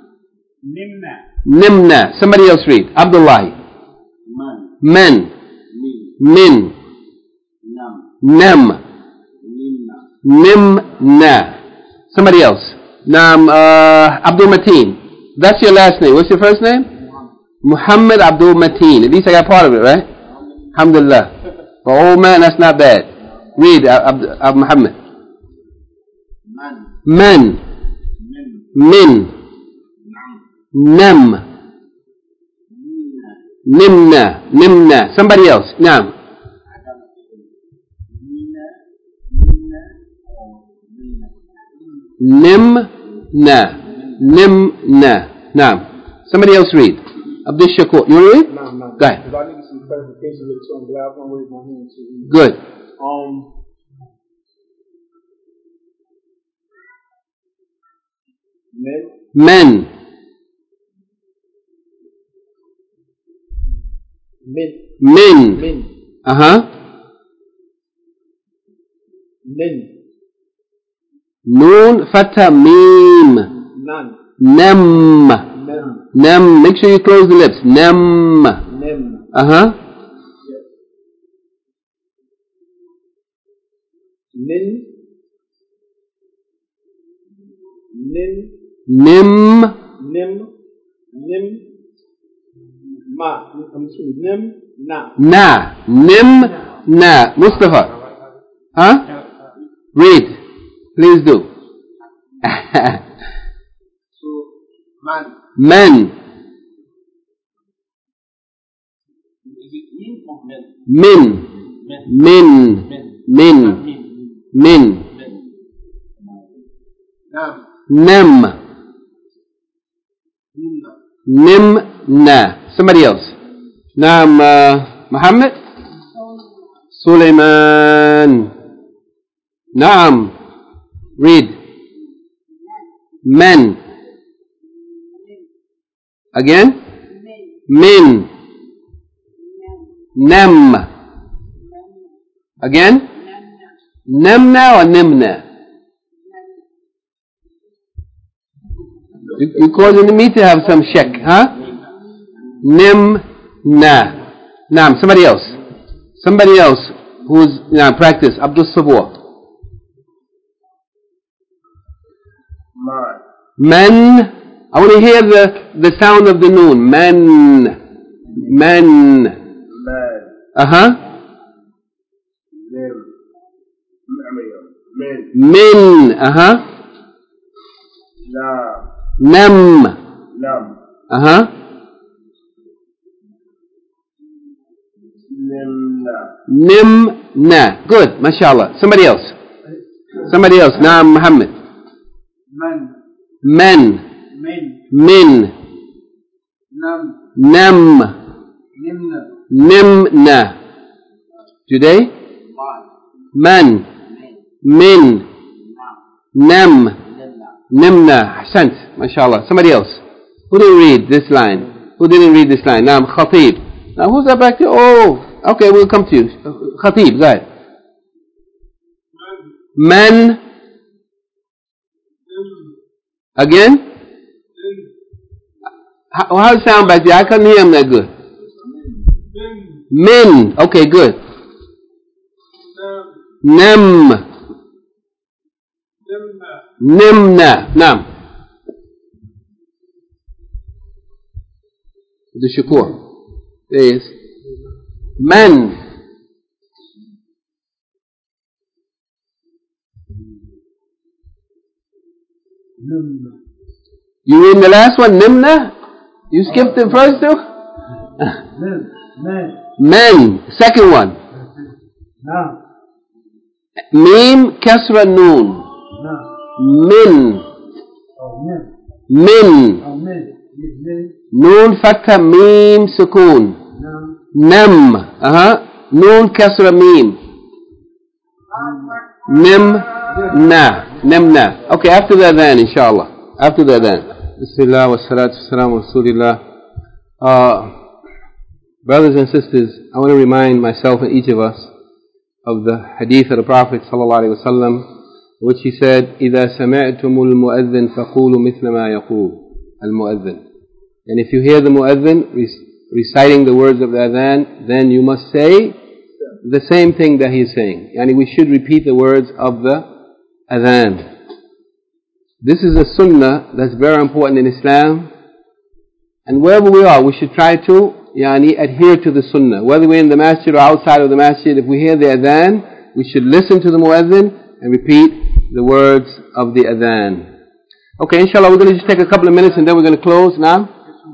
Nimna. Somebody else read. Abdullah. Men. Min. Nam. Nimna. Somebody else. Naam, Abdul Mateen. That's your last name. What's your first name? Muhammad Abdul Mateen. At least I got part of it, right? Alhamdulillah. For old man, that's not bad. Read, Muhammad. Man. Min. Nam. Nimna. Nimna. Somebody else. Naam. Nimna. Nimna. Naam. Somebody else read. Abdul Shakur. You want to read? No. Go ahead. Because I need some clarification with something, but I was going to raise my hand to you. Good. Men. Min. Min. Noon, fatha, mim. Nan. Nem. Nem. Make sure you close the lips. Nem. Nem. Nin. Nim. Ma. Nim. Na. Na. Nim. Na. Mustafa. Huh? Read. Please do. So, man. Men. Is it min or men? Min. Min. Min. Min. Nam. Nem. Nimna. Somebody else. Naam, Muhammad? Sulaiman. Naam. Read. Men. Again? Min. Nem. Again? Nemna or Nimna? You causing me to have some shak, huh? Nimna. Naam, somebody else. Somebody else who's practice. Abdul Sabur. Men. I want to hear the sound of the noon. Men. Min. Nam. Nimna. Good. MashaAllah. Somebody else. Naam, Muhammad. Men. Min. Nam. Nimna. Today? Man. Min. Nam. Nimna. Ahsant. MashaAllah. Somebody else. Who didn't read this line? Naam, Khatib. Now who's that back there? Oh, okay, we'll come to you. Khatib, go ahead. Man. Again? How's it sound back there? I couldn't hear him that good. Min. Okay, good. Nem. Nimna. Naam. The Shakur. There he is. Man. You read the last one, Nimna? You skipped the first two? Men. Second one. Mim, Kasra, Noon. Min. Noon, Fatha, Mim, Sukoon. Nem. Noon, Kasra, Mim. Nimna. Okay, after the adhan, inshallah. After the adhan. Bismillah wa salatu wassalamu wa rasulillah. Brothers and sisters, I want to remind myself and each of us of the hadith of the Prophet sallallahu alaihi wasallam, which he said, إِذَا سَمِعْتُمُ الْمُؤَذِّنَ فَقُولُوا مِثْلَ مَا يَقُولُ الْمُؤَذِّنَ. And if you hear the mu'adhin reciting the words of the adhan, then you must say the same thing that he is saying. Yani we should repeat the words of the adhan. This is a sunnah that's very important in Islam. And wherever we are, we should try to adhere to the sunnah. Whether we're in the masjid or outside of the masjid, if we hear the adhan, we should listen to the muezzin and repeat the words of the adhan. Okay, inshallah, we're going to just take a couple of minutes and then we're going to close now.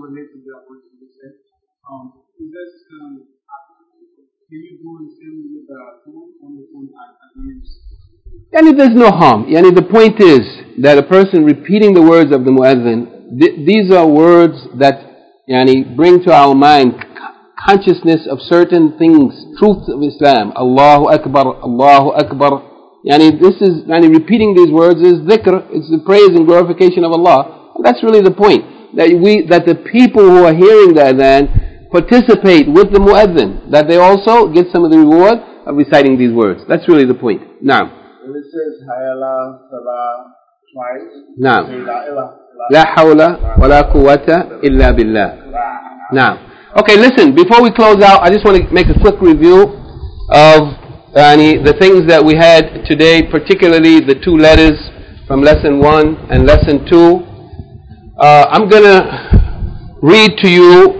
Yani there's no harm. Yani the point is that a person repeating the words of the muezzin, these are words that bring to our mind consciousness of certain things, truths of Islam. Allahu Akbar, Allahu Akbar. Repeating these words is dhikr, it's the praise and glorification of Allah. And that's really the point. That the people who are hearing the adhan participate with the muezzin, that they also get some of the reward of reciting these words. That's really the point. Now, when it says Hayala Salah twice, now, La La hawla wa la quwwata illa billah. Now, okay, listen, before we close out, I just want to make a quick review of the things that we had today, particularly the two letters from lesson 1 and lesson 2. I'm going to read to you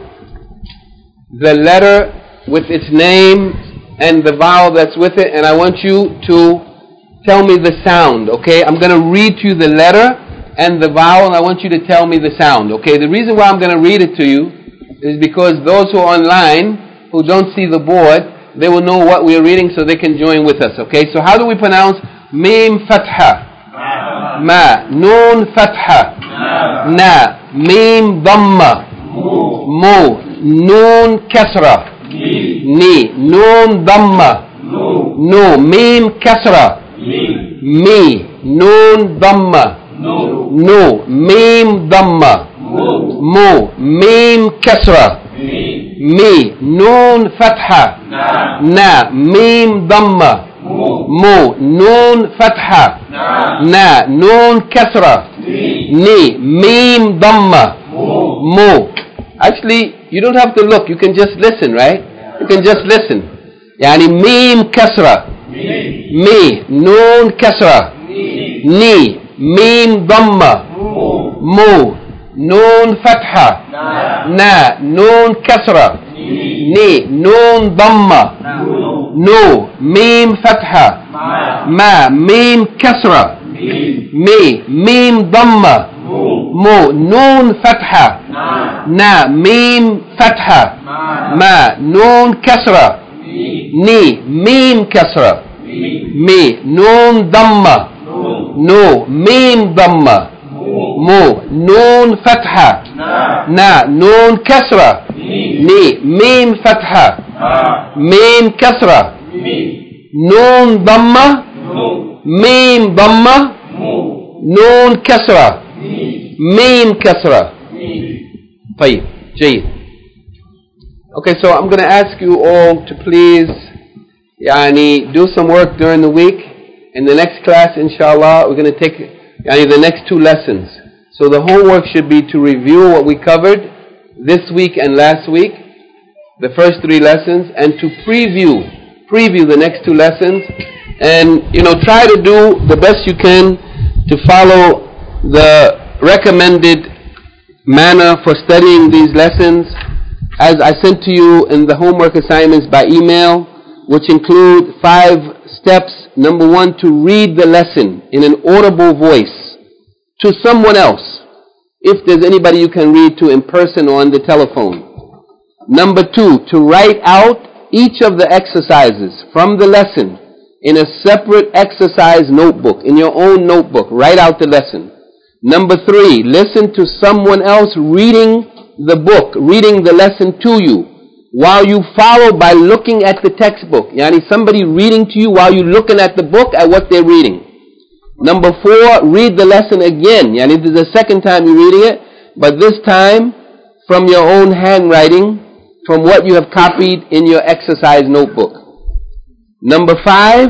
the letter with its name and the vowel that's with it, and I want you to tell me the sound, okay? I'm going to read to you the letter and the vowel, and I want you to tell me the sound, okay? The reason why I'm going to read it to you is because those who are online, who don't see the board, they will know what we're reading so they can join with us, okay? So how do we pronounce Mim Fatha? Ma. Noon Fatha. Na. Mim Dhamma. Mu. Noon Kasra. Ni. Noon Dhamma. No. Mim Kasra. Mi. Noon Dhamma. No. Mim Dhamma. Mu. Mim Kasra. Mi. Noon Fatha. Na. Mim Dhamma. Mu. Noon Fatha. Na. Noon Kasra. Ni. Mim Dhamma. Mu. Actually, you don't have to look. You can just listen, right? You can just listen. Yani Mim Kasra. Mi. Noon Kasra. Ni. Mim Dhamma. Mu. Noon Fatha. Na. Noon Kasra. Ni. Noon Dhamma. No. Mim Fatha. Ma. Mim Kasra. Mi. Mim Dhamma. Mu. Noon Fatha. Na. Mim Fatha. Ma. Noon Kasra. Ni. Mim Kasra. Mi. Noon Dhamma. No. Mim Dhamma. Mu. Noon Fatha. Na. Noon Kasra. Ni. Mim Fatha. Mim Kasra. Noon Dhamma. Mim Dhamma. Noon Kasra. Mim Kasra. طيب. جيد. Okay, so I'm going to ask you all to please do some work during the week. In the next class, inshallah, we're going to take the next 2 lessons. So the homework should be to review what we covered this week and last week, the first 3 lessons, and to preview the next 2 lessons, and try to do the best you can to follow the recommended manner for studying these lessons, as I sent to you in the homework assignments by email, which include 5 steps. Number 1, to read the lesson in an audible voice to someone else, if there's anybody you can read to in person or on the telephone. Number 2, to write out each of the exercises from the lesson in a separate exercise notebook, in your own notebook. Write out the lesson. Number 3, listen to someone else reading the book, reading the lesson to you, while you follow by looking at the textbook. Somebody reading to you while you're looking at the book at what they're reading. Number 4, read the lesson again. This is the second time you're reading it, but this time from your own handwriting, from what you have copied in your exercise notebook. Number 5,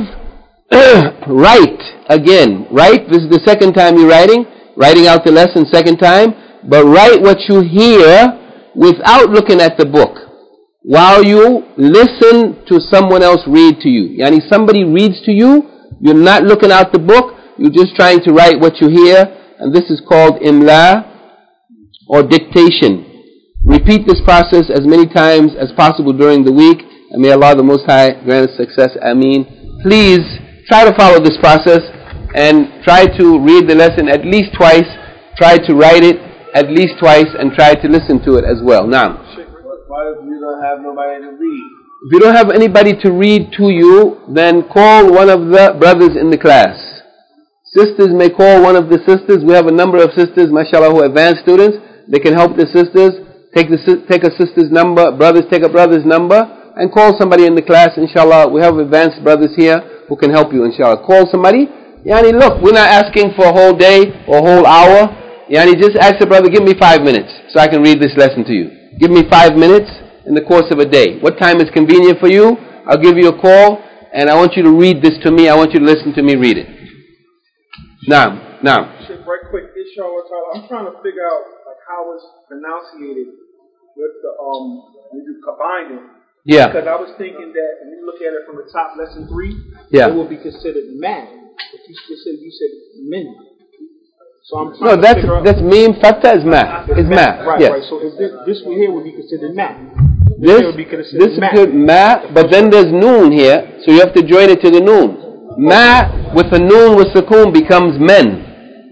write again. Write. This is the second time you're writing out the lesson second time, but write what you hear without looking at the book, while you listen to someone else read to you. Somebody reads to you, you're not looking out the book, you're just trying to write what you hear, and this is called imla or dictation. Repeat this process as many times as possible during the week, and may Allah the Most High grant us success. Ameen. Please try to follow this process and try to read the lesson at least twice. Try to write it at least twice and try to listen to it as well. Now, What if you don't have nobody to read? if you don't have anybody to read to you, then call one of the brothers in the class. Sisters may call one of the sisters. We have a number of sisters, mashallah, who are advanced students. They can help the sisters. Take a sister's number. Brothers take a brother's number and call somebody in the class, inshallah. We have advanced brothers here who can help you, inshallah. Call somebody. Yani, look, we're not asking for a whole day or a whole hour. Yani, just ask the brother, give me 5 minutes so I can read this lesson to you. Give me 5 minutes in the course of a day. What time is convenient for you? I'll give you a call and I want you to read this to me. I want you to listen to me read it. Now. Right quick, inshallah, I'm trying to figure out like how it's pronunciated with the when you combine it. Yeah. Because I was thinking that when you look at it from the top, lesson 3, Yeah. it would be considered man. But you said min. So I'm No, trying to figure out. that's meme. Fatha is ma. It's ma. Right, Yes. right. So if this one here would be considered ma. This would be considered is good ma, but then there's noon here, so you have to join it to the noon. Ma with a noon with sukoon becomes men.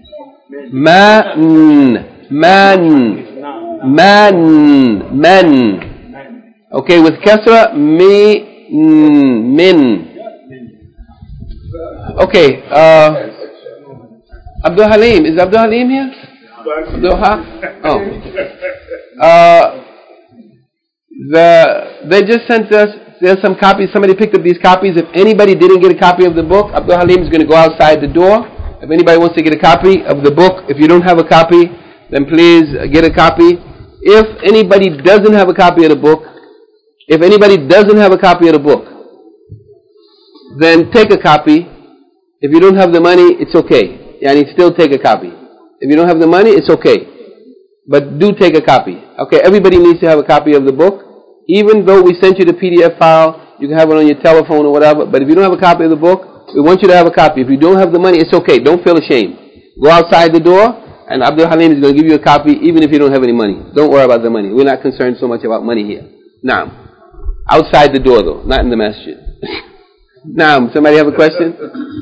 Man. Okay, with kasra, min. Okay, Abdul Halim. Is Abdul Halim here? Abdul they just sent us, there's some copies, somebody picked up these copies. If anybody didn't get a copy of the book, Abdul Halim is going to go outside the door. If anybody wants to get a copy of the book, if you don't have a copy, then please get a copy. If anybody doesn't have a copy of the book, then take a copy. If you don't have the money, it's okay. Yani, still take a copy. If you don't have the money, it's okay. But do take a copy. Okay, everybody needs to have a copy of the book. Even though we sent you the PDF file, you can have it on your telephone or whatever. But if you don't have a copy of the book, we want you to have a copy. If you don't have the money, it's okay. Don't feel ashamed. Go outside the door, and Abdul Halim is going to give you a copy even if you don't have any money. Don't worry about the money. We're not concerned so much about money here. Now, outside the door though, not in the masjid. Now, somebody have a question?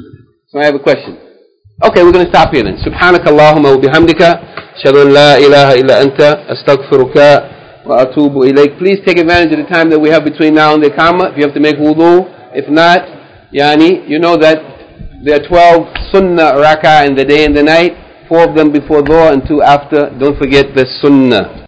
Okay, we're going to stop here then. Subhanakallahumma wa bihamdika, ashhadu an la ilaha illa anta, astaghfiruka wa atubu ilayk. Please take advantage of the time that we have between now and the Iqamah. If you have to make wudu, if not, yani, you know that there are 12 sunnah rak'ah in the day and the night, 4 of them before dhuhr and 2 after. Don't forget the sunnah.